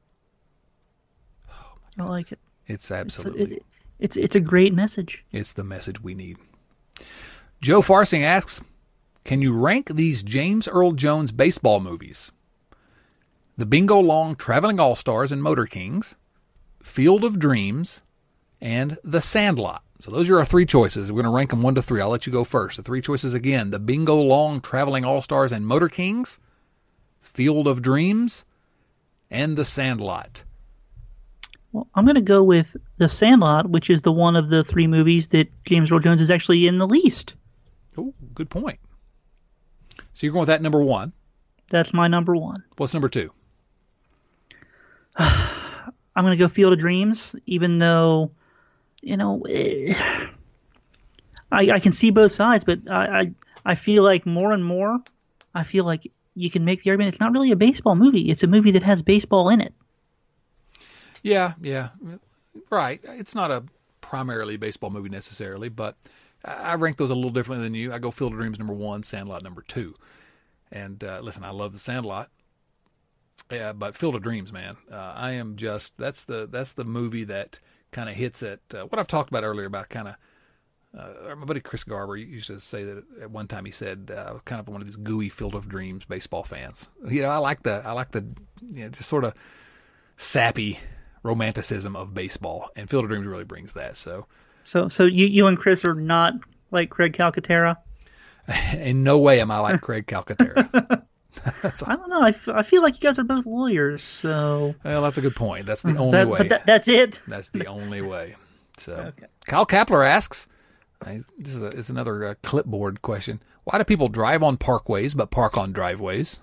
I like it. It's It's a, absolutely, it, it's, it's a great message. it's the message we need. Joe Farsing asks, can you rank these James Earl Jones baseball movies? The Bingo Long Traveling All-Stars and Motor Kings, Field of Dreams, and The Sandlot. So those are our three choices. We're going to rank them one to three. I'll let you go first. The three choices again: The Bingo Long Traveling All-Stars and Motor Kings, Field of Dreams, and The Sandlot. Well, I'm going to go with The Sandlot, which is the one of the three movies that James Earl Jones is actually in the least. Oh, good point. So you're going with that number one. That's my number one. What's number two? I'm going to go Field of Dreams, even though, you know, eh, I, I can see both sides, but I, I I feel like more and more, I feel like you can make the argument it's not really a baseball movie. It's a movie that has baseball in it. Yeah, yeah, right. It's not a primarily baseball movie necessarily, but I rank those a little differently than you. I go Field of Dreams number one, Sandlot number two. And uh, listen, I love The Sandlot. Yeah, but Field of Dreams, man, uh, I am just that's the that's the movie that kind of hits at uh, what I've talked about earlier about kind of. Uh, my buddy Chris Garber used to say that at one time he said uh, I was kind of one of these gooey Field of Dreams baseball fans. You know, I like the I like the you know, just sort of sappy romanticism of baseball, and Field of Dreams really brings that. So, So so you you and Chris are not like Craig Calcaterra? in no way am I like Craig Calcaterra. That's I don't know. I, f- I feel like you guys are both lawyers, so well, that's a good point. That's the only that, way. but that, that's it. That's the only way. So, Okay. Kyle Kapler asks, this is, a, is another uh, clipboard question. Why do people drive on parkways but park on driveways?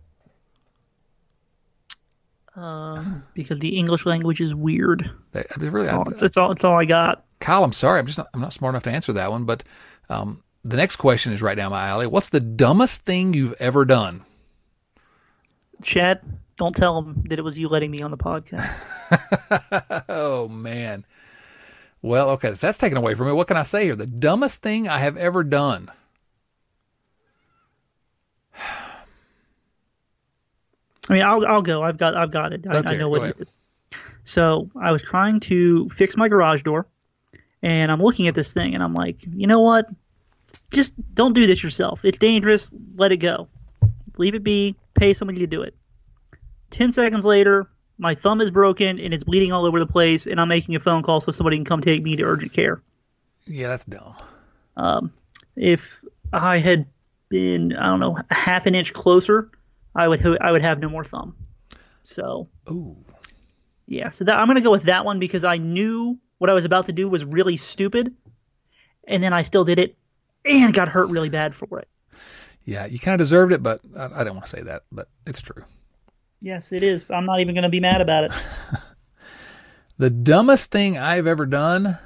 Um, because the English language is weird. They, I mean, really, That's all, I, it's, it's all. It's all I got. Kyle, I'm sorry, I'm just not, I'm not smart enough to answer that one. But um, the next question is right down my alley. What's the dumbest thing you've ever done? Chad, don't tell him that it was you letting me on the podcast. Oh man. Well, okay, if that's taken away from me, what can I say here? The dumbest thing I have ever done. I mean, I'll I'll go. I've got I've got it. I, Let's I hear it. know Go what ahead. it is. So I was trying to fix my garage door, and I'm looking at this thing, and I'm like, you know what? Just don't do this yourself. It's dangerous. Let it go. Leave it be. Pay somebody to do it. Ten seconds later, my thumb is broken and it's bleeding all over the place, and I'm making a phone call so somebody can come take me to urgent care. Yeah, that's dumb. Um, if I had been, I don't know, a half an inch closer, I would I would have no more thumb. So, ooh, yeah. So that, I'm going to go with that one because I knew what I was about to do was really stupid, and then I still did it and got hurt really bad for it. Yeah, you kind of deserved it, but I, I don't want to say that, but it's true. Yes, it is. I'm not even going to be mad about it. The dumbest thing I've ever done,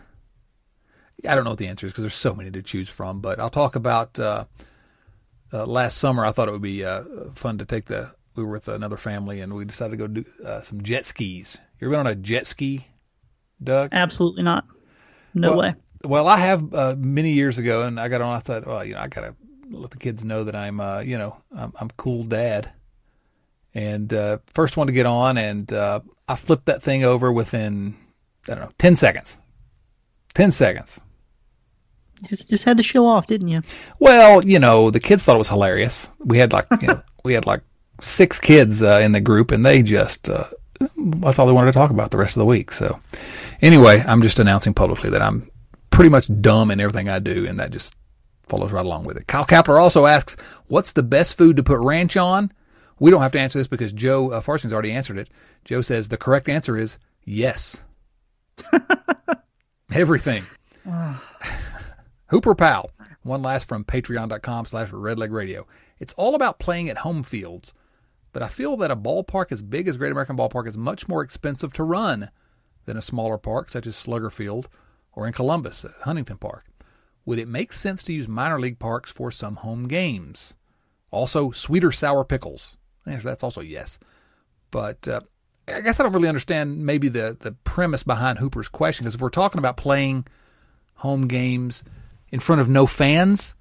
I don't know what the answer is because there's so many to choose from, but I'll talk about uh, uh, last summer. I thought it would be uh, fun to take the, we were with another family and we decided to go do uh, some jet skis. You ever been on a jet ski, Doug? Absolutely not. No well, way. Well, I have uh, many years ago, and I got on, I thought, well, you know, I got to let the kids know that I'm, uh, you know, I'm, I'm cool dad. And uh, first one to get on, and uh, I flipped that thing over within, I don't know, ten seconds. ten seconds. Just just had to show off, didn't you? Well, you know, the kids thought it was hilarious. We had like, you know, we had like six kids uh, in the group, and they just, uh, that's all they wanted to talk about the rest of the week. So anyway, I'm just announcing publicly that I'm pretty much dumb in everything I do, and that just follows right along with it. Kyle Kapler also asks, what's the best food to put ranch on? We don't have to answer this because Joe uh, Farsing's already answered it. Joe says the correct answer is yes. Everything. Hooper Powell. One last from patreon.com slash redleg radio. It's all about playing at home fields, but I feel that a ballpark as big as Great American Ballpark is much more expensive to run than a smaller park such as Slugger Field or in Columbus at Huntington Park. Would it make sense to use minor league parks for some home games? Also, sweet or sour pickles. That's also yes. But uh, I guess I don't really understand maybe the, the premise behind Hooper's question, because if we're talking about playing home games in front of no fans,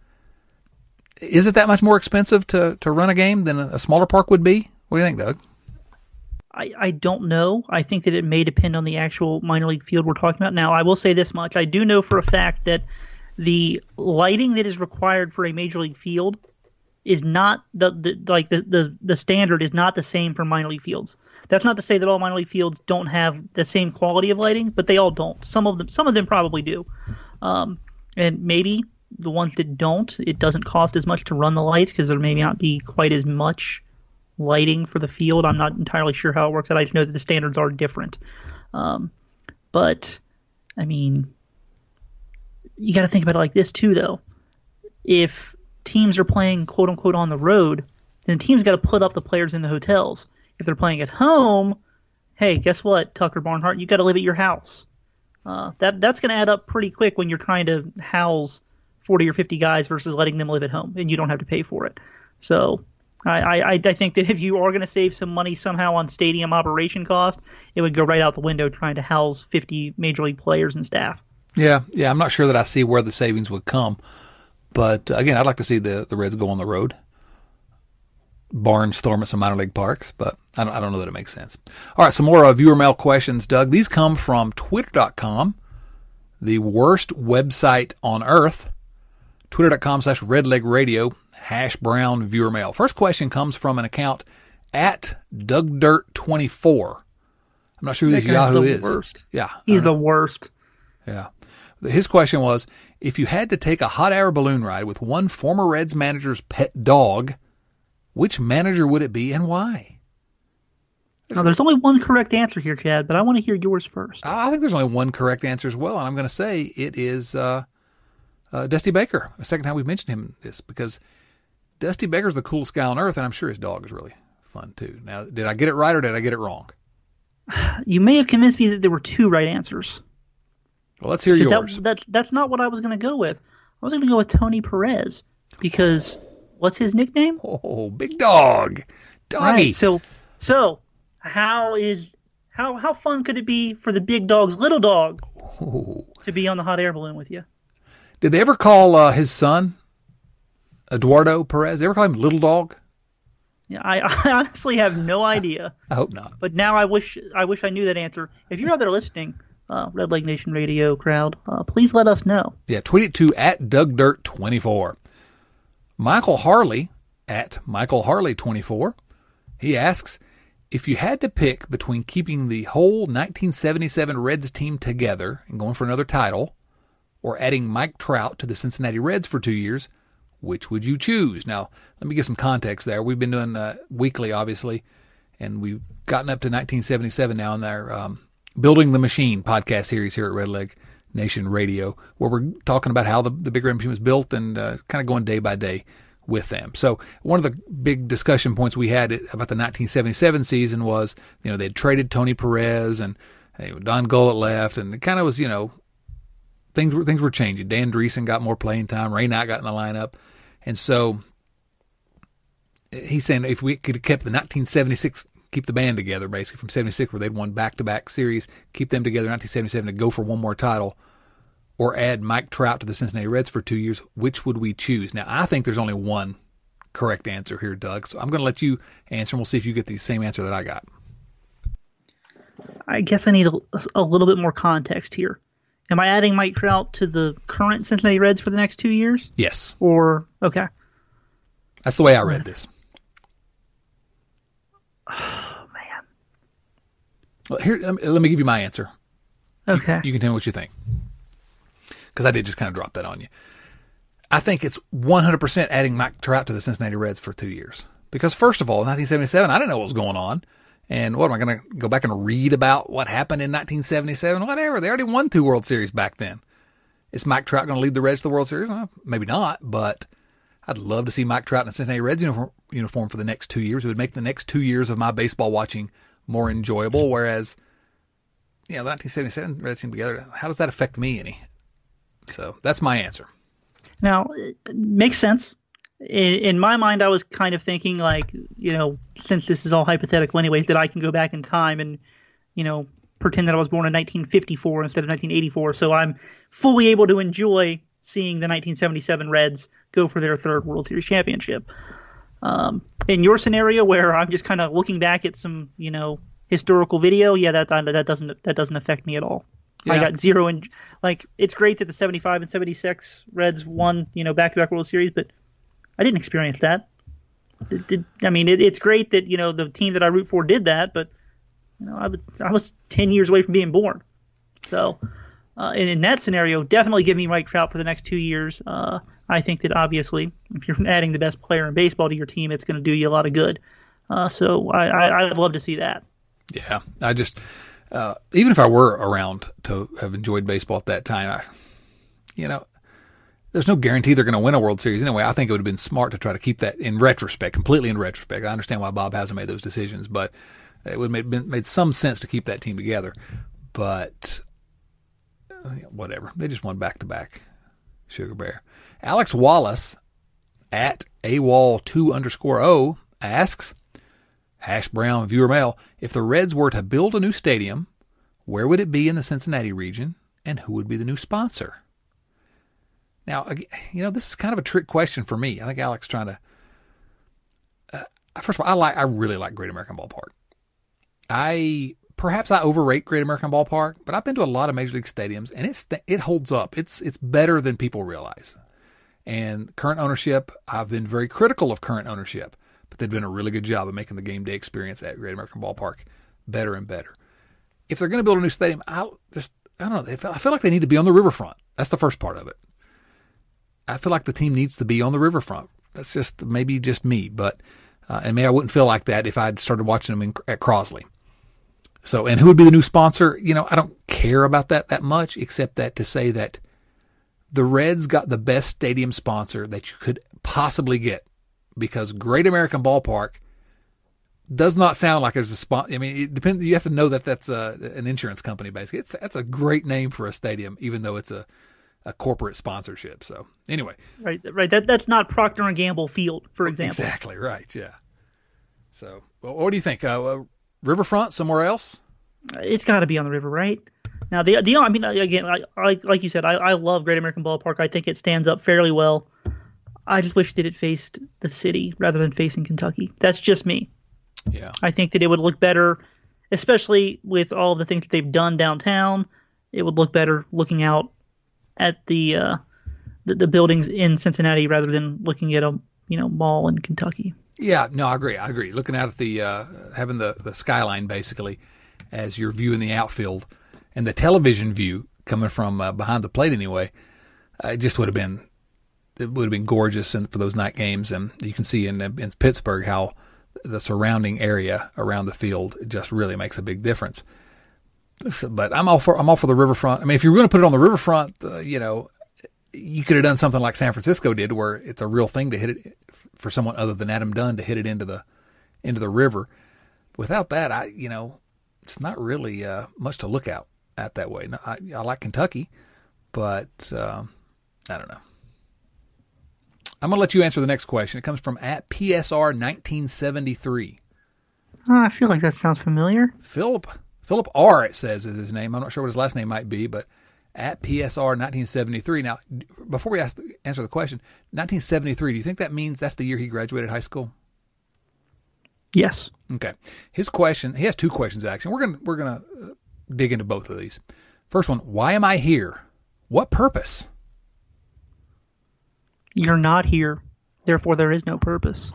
is it that much more expensive to, to run a game than a smaller park would be? What do you think, Doug? I, I don't know. I think that it may depend on the actual minor league field we're talking about. Now, I will say this much. I do know for a fact that the lighting that is required for a major league field is not the, the like the, the, the standard is not the same for minor league fields. That's not to say that all minor league fields don't have the same quality of lighting, but they all don't. Some of them some of them probably do. Um, and maybe the ones that don't, it doesn't cost as much to run the lights because there may not be quite as much lighting for the field. I'm not entirely sure how it works out. I just know that the standards are different. Um, but, I mean, you got to think about it like this too, though. If teams are playing quote-unquote on the road, then teams got to put up the players in the hotels. If they're playing at home, hey, guess what, Tucker Barnhart? You got to live at your house. Uh, that That's going to add up pretty quick when you're trying to house forty or fifty guys versus letting them live at home, and you don't have to pay for it. So I, I, I think that if you are going to save some money somehow on stadium operation cost, it would go right out the window trying to house fifty major league players and staff. Yeah, yeah, I'm not sure that I see where the savings would come. But, again, I'd like to see the, the Reds go on the road, barnstorm at some minor league parks, but I don't, I don't know that it makes sense. All right, some more uh, viewer mail questions, Doug. These come from twitter dot com, the worst website on earth, twitter dot com slash redleg radio, hash brown viewer mail. First question comes from an account at Doug Dirt twenty-four. I'm not sure who this Yahoo is. Worst. Yeah. He's the worst. Yeah. His question was, if you had to take a hot air balloon ride with one former Reds manager's pet dog, which manager would it be and why? Now, there's only one correct answer here, Chad, but I want to hear yours first. I think there's only one correct answer as well, and I'm going to say it is uh, uh, Dusty Baker. The second time we've mentioned him this, because Dusty Baker's the coolest guy on earth, and I'm sure his dog is really fun too. Now, did I get it right or did I get it wrong? You may have convinced me that there were two right answers. Well, let's hear yours. That, that's, that's not what I was going to go with. I was going to go with Tony Perez because what's his nickname? Oh, Big Dog. Doggy. Right, so, so how is how how fun could it be for the Big Dog's little dog oh. to be on the hot air balloon with you? Did they ever call uh, his son, Eduardo Perez, they ever call him Little Dog? Yeah, I, I honestly have no idea. I hope not. But now I wish I wish I knew that answer. If you're out there listening, Uh, Red Leg Nation Radio crowd, uh, please let us know. Yeah, tweet it to at Doug Dirt twenty-four. Michael Harley, at Michael Harley twenty-four, he asks, if you had to pick between keeping the whole nineteen seventy-seven Reds team together and going for another title, or adding Mike Trout to the Cincinnati Reds for two years, which would you choose? Now, let me give some context there. We've been doing uh, weekly, obviously, and we've gotten up to nineteen seventy-seven now in our um, Building the Machine podcast series here at Red Leg Nation Radio, where we're talking about how the, the Big Red Machine was built and uh, kind of going day by day with them. So one of the big discussion points we had about the nineteen seventy-seven season was, you know, they had traded Tony Perez and hey, Don Gullett left, and it kind of was, you know, things were, things were changing. Dan Dreesen got more playing time. Ray Knight got in the lineup. And so he's saying if we could have kept the nineteen seventy-six, keep the band together, basically, from seventy-six, where they'd won back-to-back series, keep them together in nineteen seventy-seven to go for one more title, or add Mike Trout to the Cincinnati Reds for two years, which would we choose? Now, I think there's only one correct answer here, Doug, so I'm going to let you answer, and we'll see if you get the same answer that I got. I guess I need a, a little bit more context here. Am I adding Mike Trout to the current Cincinnati Reds for the next two years? Yes. Or, okay. That's the way I read this. Oh, man. Well, here, let me, let me give you my answer. Okay. You, you can tell me what you think. Because I did just kind of drop that on you. I think it's one hundred percent adding Mike Trout to the Cincinnati Reds for two years. Because, first of all, in nineteen seventy-seven, I didn't know what was going on. And what, am I going to go back and read about what happened in nineteen seventy-seven? Whatever. They already won two World Series back then. Is Mike Trout going to lead the Reds to the World Series? Well, maybe not, but I'd love to see Mike Trout in a Cincinnati Reds uniform, uniform for the next two years. It would make the next two years of my baseball watching more enjoyable, whereas, you know, the nineteen seventy-seven Reds team together, how does that affect me any? So that's my answer. Now, it makes sense. In, in my mind, I was kind of thinking, like, you know, since this is all hypothetical anyways, that I can go back in time and, you know, pretend that I was born in nineteen fifty-four instead of nineteen eighty-four. So I'm fully able to enjoy seeing the nineteen seventy-seven Reds go for their third World Series championship. Um, in your scenario, where I'm just kind of looking back at some, you know, historical video, yeah, that that doesn't that doesn't affect me at all. Yeah. I got zero. In, like, it's great that the seventy-five and seventy-six Reds won, you know, back-to-back World Series, but I didn't experience that. Did, did, I mean, it, it's great that, you know, the team that I root for did that, but, you know, I was, I was ten years away from being born. So, uh, in, in that scenario, definitely give me Mike Trout for the next two years. Uh, I think that, obviously, if you're adding the best player in baseball to your team, it's going to do you a lot of good. Uh, so I, I, I'd love to see that. Yeah, I just... Uh, even if I were around to have enjoyed baseball at that time, I, you know, there's no guarantee they're going to win a World Series anyway. I think it would have been smart to try to keep that in retrospect, completely in retrospect. I understand why Bob hasn't made those decisions, but it would have made, made some sense to keep that team together. But uh, whatever. They just won back-to-back. Sugar Bear. Alex Wallace at AWOL two underscore O asks, Hash Brown viewer mail, if the Reds were to build a new stadium, where would it be in the Cincinnati region, and who would be the new sponsor? Now, you know, this is kind of a trick question for me. I think Alex trying to. Uh, first of all, I like, I really like Great American Ballpark. I perhaps I overrate Great American Ballpark, but I've been to a lot of major league stadiums, and it's it holds up. It's it's better than people realize. And current ownership, I've been very critical of current ownership, but they've done a really good job of making the game day experience at Great American Ballpark better and better. If they're going to build a new stadium, I just I don't know. I feel like they need to be on the riverfront. That's the first part of it. I feel like the team needs to be on the riverfront. That's just maybe just me, but uh, and maybe I wouldn't feel like that if I'd started watching them in, at Crosley. So, and who would be the new sponsor? You know, I don't care about that that much, except that to say that the Reds got the best stadium sponsor that you could possibly get, because Great American Ballpark does not sound like there's a spot. I mean, it depends. You have to know that that's a, an insurance company, basically. It's that's a great name for a stadium, even though it's a, a corporate sponsorship. So anyway, right, right. That that's not Procter and Gamble Field, for example. Exactly right. Yeah. So, well, what do you think? Uh, uh, riverfront, somewhere else? It's got to be on the river, right? Now, the the I mean, again, I, I, like you said, I, I love Great American Ballpark. I think it stands up fairly well. I just wish that it faced the city rather than facing Kentucky. That's just me. Yeah. I think that it would look better, especially with all the things that they've done downtown. It would look better looking out at the uh, the, the buildings in Cincinnati rather than looking at a you know mall in Kentucky. Yeah, no, I agree. I agree. Looking out at the uh, having the, the skyline basically as your view in the outfield, and the television view coming from uh, behind the plate anyway, uh, it just would have been it would have been gorgeous and for those night games. And you can see in in Pittsburgh how the surrounding area around the field just really makes a big difference. So, but I'm all for I'm all for the riverfront. I mean, if you're going to put it on the riverfront, uh, you know, you could have done something like San Francisco did, where it's a real thing to hit it for someone other than Adam Dunn to hit it into the into the river. Without that, I you know, it's not really uh, much to look out at that way. No, I, I like Kentucky, but uh, I don't know. I'm going to let you answer the next question. It comes from at P S R nineteen seventy-three. Oh, I feel like that sounds familiar. Philip Philip R. It says is his name. I'm not sure what his last name might be, but at P S R nineteen seventy-three. Now, before we ask, answer the question, nineteen seventy-three, do you think that means that's the year he graduated high school? Yes. Okay. His question, he has two questions, actually. We're going to we're gonna dig into both of these. First one, why am I here? What purpose? You're not here. Therefore, there is no purpose.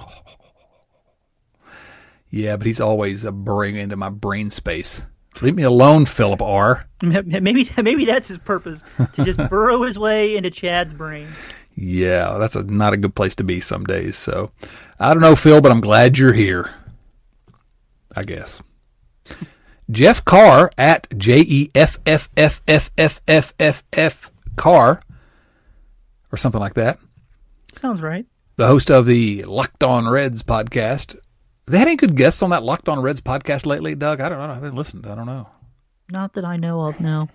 Yeah, but he's always uh, burrowing into my brain space. Leave me alone, Philip R. Maybe maybe that's his purpose, to just burrow his way into Chad's brain. Yeah, that's a, not a good place to be some days. So, I don't know, Phil, but I'm glad you're here, I guess. Jeff Carr at J E F F F F F F F F Carr, or something like that. Sounds right. The host of the Locked On Reds podcast. Have they had any good guests on that Locked On Reds podcast lately, Doug? I don't know. I haven't listened. I don't know. Not that I know of, no.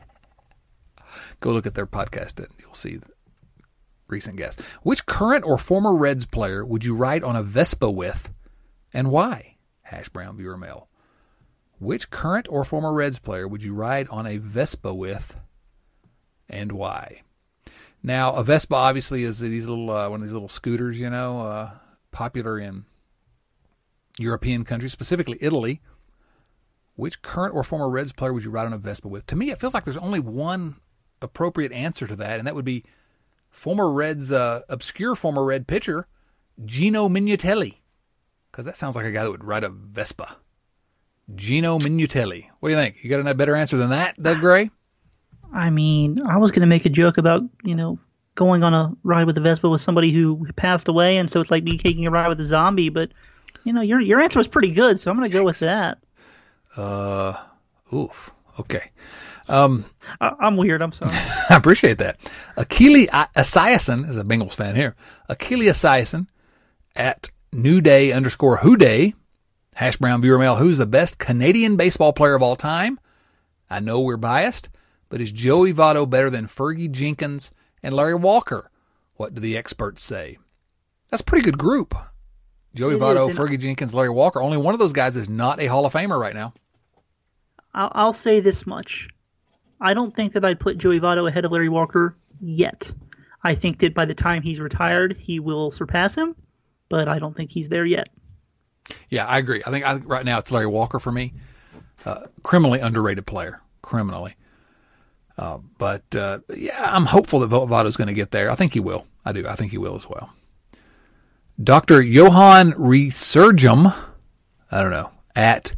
Go look at their podcast and you'll see the recent guests. Which current or former Reds player would you ride on a Vespa with, and why? Hash Brown Viewer Mail. Which current or former Reds player would you ride on a Vespa with, and why? Now, a Vespa obviously is these little uh, one of these little scooters, you know, uh, popular in European countries, specifically Italy. Which current or former Reds player would you ride on a Vespa with? To me, it feels like there's only one appropriate answer to that, and that would be former Reds, uh, obscure former Red pitcher, Gino Minutelli, because that sounds like a guy that would ride a Vespa. Gino Minutelli. What do you think? You got a better answer than that, Doug Gray? I mean, I was going to make a joke about, you know, going on a ride with a Vespa with somebody who passed away, and so it's like me taking a ride with a zombie, but, you know, your your answer was pretty good, so I'm going to go with that. Uh, oof. Okay. Um, I, I'm weird. I'm sorry. I appreciate that. Akili Esiason is a Bengals fan here. Akili Esiason at New Day underscore Who Day. Hash Brown Viewer Mail. Who's the best Canadian baseball player of all time? I know we're biased, but is Joey Votto better than Fergie Jenkins and Larry Walker? What do the experts say? That's a pretty good group. Joey It Votto, is, Fergie Jenkins, Larry Walker. Only one of those guys is not a Hall of Famer right now. I'll, I'll say this much. I don't think that I'd put Joey Votto ahead of Larry Walker yet. I think that by the time he's retired, he will surpass him, but I don't think he's there yet. Yeah, I agree. I think I, right now it's Larry Walker for me. Uh, criminally underrated player. Criminally. Uh, but, uh, yeah, I'm hopeful that Votto's going to get there. I think he will. I do. I think he will as well. Doctor Johan Resurgam, I don't know, at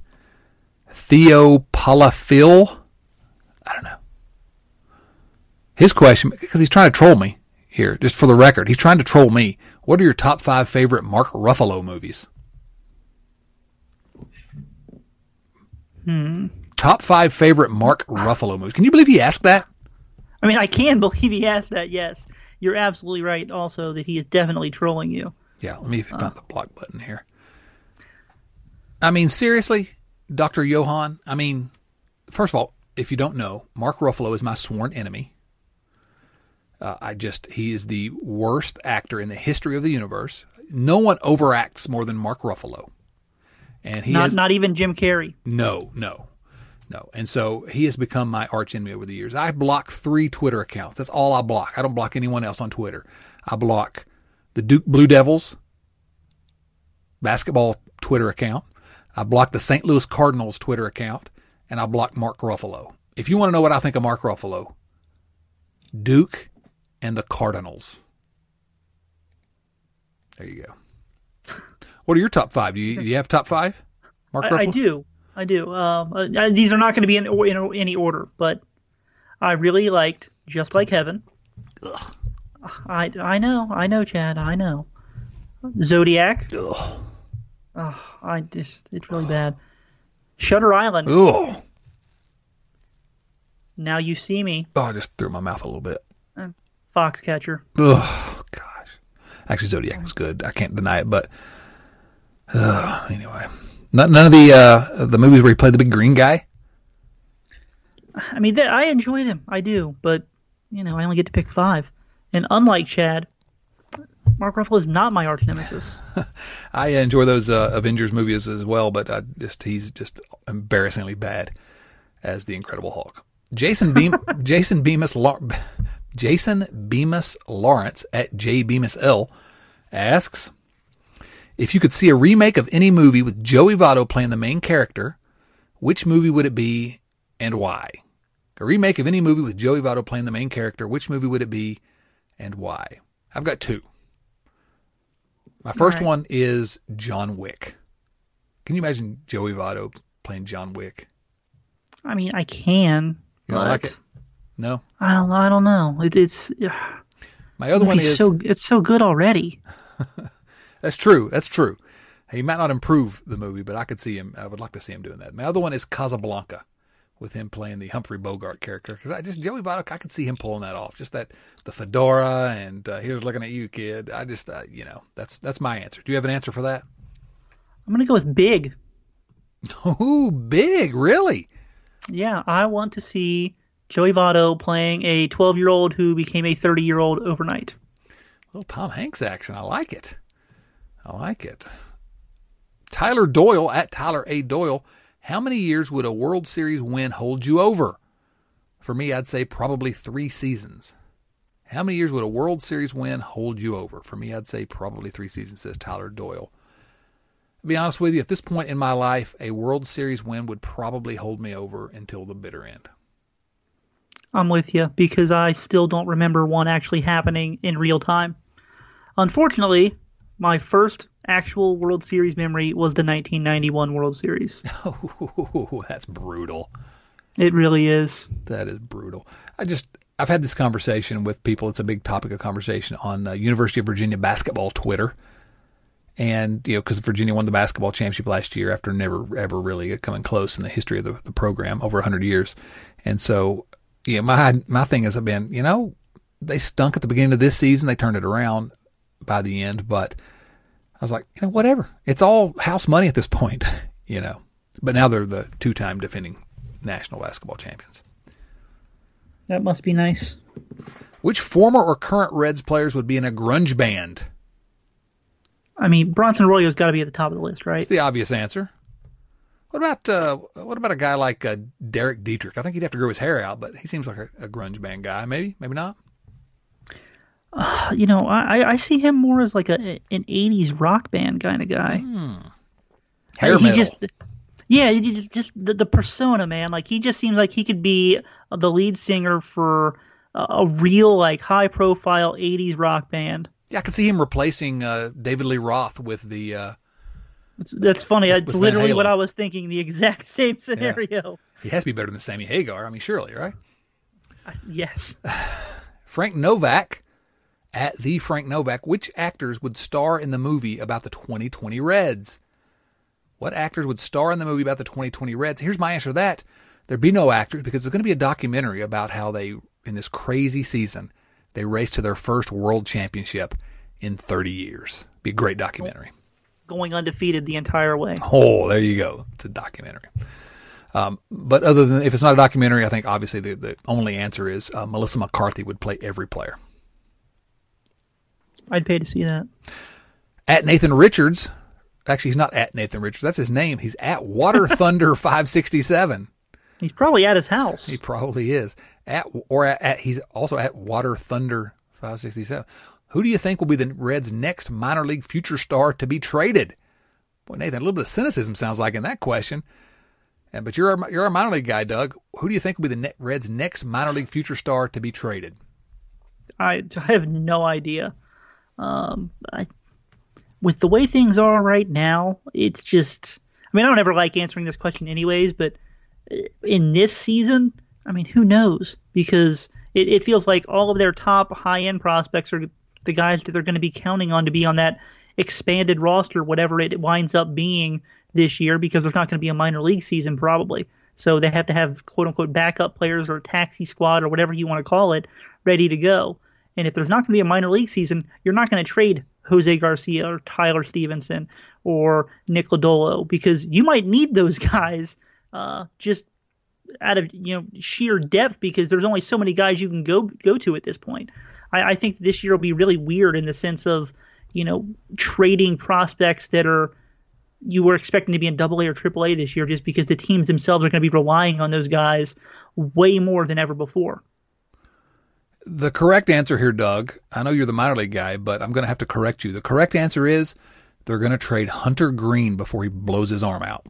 Theo Palafil, I don't know. His question, because he's trying to troll me here, just for the record, he's trying to troll me. What are your top five favorite Mark Ruffalo movies? Hmm. Top five favorite Mark Ruffalo movies. Can you believe he asked that? I mean, I can believe he asked that, yes. You're absolutely right also that he is definitely trolling you. Yeah, let me find the block button here. I mean, seriously, Doctor Johan, I mean, first of all, if you don't know, Mark Ruffalo is my sworn enemy. Uh, I just, he is the worst actor in the history of the universe. No one overacts more than Mark Ruffalo. And he not, has, not even Jim Carrey. No, no, no. And so he has become my arch enemy over the years. I block three Twitter accounts. That's all I block. I don't block anyone else on Twitter. I block the Duke Blue Devils basketball Twitter account. I blocked the Saint Louis Cardinals Twitter account, and I blocked Mark Ruffalo. If you want to know what I think of Mark Ruffalo, Duke and the Cardinals. There you go. What are your top five? Do you, do you have top five? Mark I, I do. I do. Um, uh, these are not going to be in, in any order, but I really liked Just Like Heaven. Ugh. I, I know. I know, Chad. I know. Zodiac. Ugh. Oh, I just, it's really bad. Shutter Island. Ugh. Now You See Me. Oh, I just threw my mouth a little bit. And Foxcatcher. Oh, gosh. Actually, Zodiac was good. I can't deny it, but uh, anyway. None, none of the uh, the movies where he played the big green guy? I mean, they, I enjoy them. I do. But, you know, I only get to pick five. And unlike Chad, Mark Ruffalo is not my arch nemesis. I enjoy those uh, Avengers movies as well, but I just he's just embarrassingly bad as the Incredible Hulk. Jason Beam, Jason Bemis, Jason Bemis Lawrence at J Bemis L asks, if you could see a remake of any movie with Joey Votto playing the main character, which movie would it be and why? A remake of any movie with Joey Votto playing the main character, which movie would it be and why? I've got two. My first right. one is John Wick. Can you imagine Joey Votto playing John Wick? I mean, I can. You don't like it? No? I don't. I don't know. It, it's. My other one is so. It's so good already. That's true. That's true. He might not improve the movie, but I could see him. I would like to see him doing that. My other one is Casablanca, with him playing the Humphrey Bogart character. Because I just Joey Votto, I could see him pulling that off. Just that the fedora and uh, he was looking at you, kid. I just, uh, you know, that's that's my answer. Do you have an answer for that? I'm gonna go with Big. Ooh, Big, really? Yeah, I want to see Joey Votto playing a twelve-year-old who became a thirty-year-old overnight. Little Tom Hanks action. I like it. I like it. Tyler Doyle at Tyler A. Doyle. How many years would a World Series win hold you over? For me, I'd say probably three seasons. How many years would a World Series win hold you over? For me, I'd say probably three seasons, says Tyler Doyle. To be honest with you, at this point in my life, a World Series win would probably hold me over until the bitter end. I'm with you because I still don't remember one actually happening in real time. Unfortunately, my first actual World Series memory was the nineteen ninety-one World Series. Oh, that's brutal. It really is. That is brutal. I just, I've had this conversation with people. It's a big topic of conversation on uh, University of Virginia basketball Twitter. And, you know, because Virginia won the basketball championship last year after never, ever really coming close in the history of the, the program, over one hundred years. And so, yeah, my my thing has been, you know, they stunk at the beginning of this season. They turned it around by the end. But I was like, you know, whatever. It's all house money at this point, you know. But now they're the two-time defending national basketball champions. That must be nice. Which former or current Reds players would be in a grunge band? I mean, Bronson Arroyo's got to be at the top of the list, right? It's the obvious answer. What about uh, what about a guy like uh, Derek Dietrich? I think he'd have to grow his hair out, but he seems like a, a grunge band guy. Maybe, maybe not. Uh, you know, I, I see him more as like a an eighties rock band kind of guy. Hmm. Hair he metal. Just, yeah, he just just the, the persona, man. Like he just seems like he could be the lead singer for a, a real like high profile eighties rock band. Yeah, I could see him replacing uh, David Lee Roth with the. Uh, It's, that's funny. with, That's with literally what I was thinking. The exact same scenario. Yeah. He has to be better than Sammy Hagar. I mean, surely, right? Uh, yes. Frank Novak at the Frank Novak. Which actors would star in the movie about the twenty twenty Reds? What actors would star in the movie about the twenty twenty Reds? Here's my answer to that. There'd be no actors because there's going to be a documentary about how they, in this crazy season, they raced to their first world championship in thirty years. Be a great documentary. Going undefeated the entire way. Oh, there you go. It's a documentary. Um, but other than, if it's not a documentary, I think obviously the, the only answer is uh, Melissa McCarthy would play every player. I'd pay to see that. At Nathan Richards. Actually, he's not at Nathan Richards. That's his name. He's at Water Thunder five sixty-seven. He's probably at his house. He probably is. At or at, at he's also at Water Thunder five sixty-seven. Who do you think will be the Reds' next minor league future star to be traded? Boy, Nathan, a little bit of cynicism sounds like in that question. And, but you're a, you're a minor league guy, Doug. Who do you think will be the net Reds' next minor league future star to be traded? I, I have no idea. Um, I with the way things are right now, it's just, I mean, I don't ever like answering this question anyways, but in this season, I mean, who knows? Because it, it feels like all of their top high-end prospects are the guys that they're going to be counting on to be on that expanded roster, whatever it winds up being this year, because there's not going to be a minor league season probably. So they have to have quote-unquote backup players or a taxi squad or whatever you want to call it ready to go. And if there's not going to be a minor league season, you're not going to trade Jose Garcia or Tyler Stevenson or Nick Lodolo, because you might need those guys uh, just out of you know sheer depth, because there's only so many guys you can go go to at this point. I, I think this year will be really weird in the sense of you know trading prospects that are you were expecting to be in Double A or Triple A this year, just because the teams themselves are going to be relying on those guys way more than ever before. The correct answer here, Doug, I know you're the minor league guy, but I'm going to have to correct you. The correct answer is they're going to trade Hunter Green before he blows his arm out.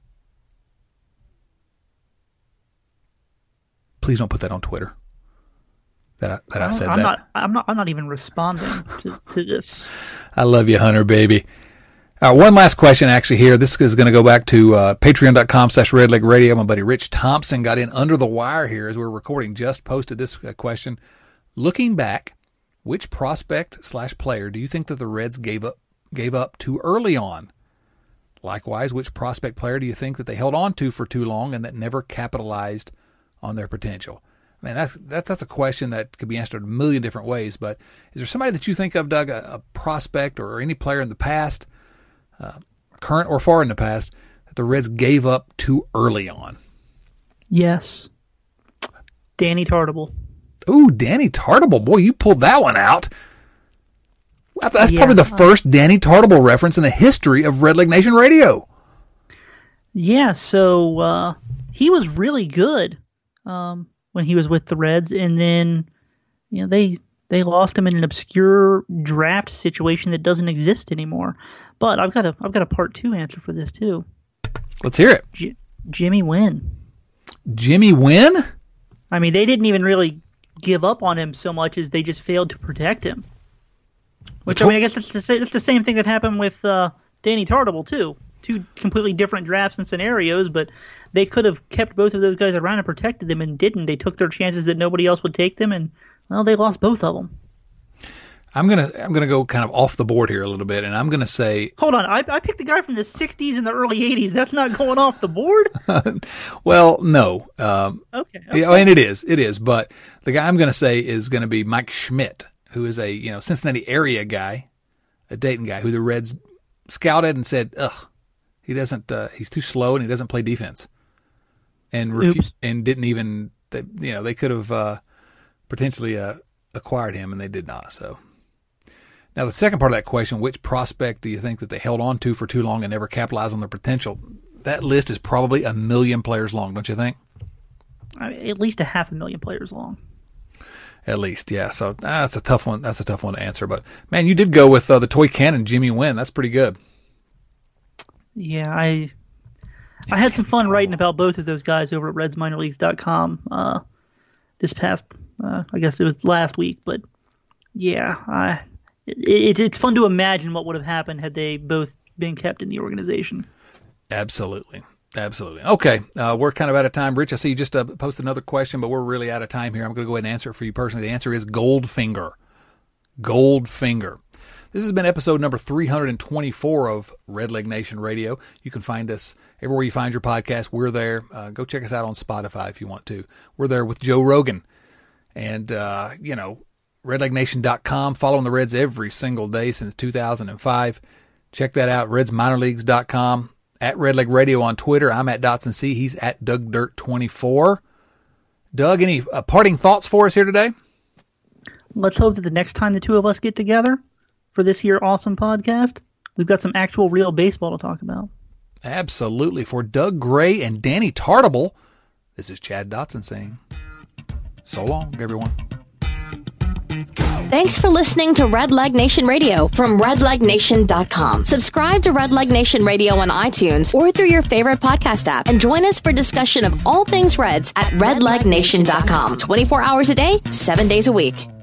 Please don't put that on Twitter. That I, that I said I'm that. Not, I'm not. I'm not even responding to, to this. I love you, Hunter, baby. Uh, one last question, actually, here. This is going to go back to uh, patreon.com slash Red Leg Radio. My buddy Rich Thompson got in under the wire here as we were recording, just posted this uh, question. Looking back, which prospect slash player do you think that the Reds gave up gave up too early on? Likewise, which prospect player do you think that they held on to for too long and that never capitalized on their potential? Man, that's, that, that's a question that could be answered a million different ways, but is there somebody that you think of, Doug, a, a prospect or any player in the past, uh, current or far in the past, that the Reds gave up too early on? Yes. Danny Tartabull. Ooh, Danny Tartabull. Boy, you pulled that one out. That's yeah. probably the first Danny Tartabull reference in the history of Red Leg Nation Radio. Yeah, so uh, he was really good um, when he was with the Reds, and then you know they they lost him in an obscure draft situation that doesn't exist anymore. But I've got a I've got a part two answer for this too. Let's hear it. J- Jimmy Wynn. Jimmy Wynn? I mean, they didn't even really give up on him so much as they just failed to protect him. Which, I mean, I guess that's the, same, that's the same thing that happened with uh, Danny Tartabull, too. Two completely different drafts and scenarios, but they could have kept both of those guys around and protected them and didn't. They took their chances that nobody else would take them, and, well, they lost both of them. I'm gonna I'm gonna go kind of off the board here a little bit, and I'm gonna say. Hold on, I, I picked a guy from the sixties and the early eighties. That's not going off the board. Well, no. Um, okay. okay. Yeah, and it is, it is. But the guy I'm gonna say is gonna be Mike Schmidt, who is a you know Cincinnati area guy, a Dayton guy, who the Reds scouted and said, "Ugh, he doesn't. Uh, he's too slow and he doesn't play defense," and refu- and didn't even. They, you know, they could have uh, potentially uh, acquired him, and they did not. So. Now, the second part of that question, which prospect do you think that they held on to for too long and never capitalized on their potential? That list is probably a million players long, don't you think? I mean, at least a half a million players long. At least, yeah. So that's a tough one. That's a tough one to answer. But man, you did go with uh, the toy cannon, Jimmy Wynn. That's pretty good. Yeah, I I had some fun writing about both of those guys over at Reds Minor Leagues dot com uh, this past, uh, I guess it was last week. But yeah, I. It, it's fun to imagine what would have happened had they both been kept in the organization. Absolutely. Absolutely. Okay, uh, we're kind of out of time. Rich, I see you just uh, posted another question, but we're really out of time here. I'm going to go ahead and answer it for you personally. The answer is Goldfinger. Goldfinger. This has been episode number three hundred twenty-four of Red Leg Nation Radio. You can find us everywhere you find your podcast. We're there. Uh, go check us out on Spotify if you want to. We're there with Joe Rogan. And, uh, you know, red leg nation dot com, following the Reds every single day since two thousand five. Check that out, reds minor leagues dot com, at Redleg Radio on Twitter. I'm at Dotson C. He's at Doug Dirt twenty-four. Doug, any uh, parting thoughts for us here today? Let's hope that the next time the two of us get together for this here awesome podcast, we've got some actual real baseball to talk about. Absolutely. For Doug Gray and Danny Tartabull, this is Chad Dotson saying, so long, everyone. Thanks for listening to Red Leg Nation Radio from red leg nation dot com. Subscribe to Red Leg Nation Radio on iTunes or through your favorite podcast app, and join us for discussion of all things Reds at red leg nation dot com. twenty-four hours a day, seven days a week.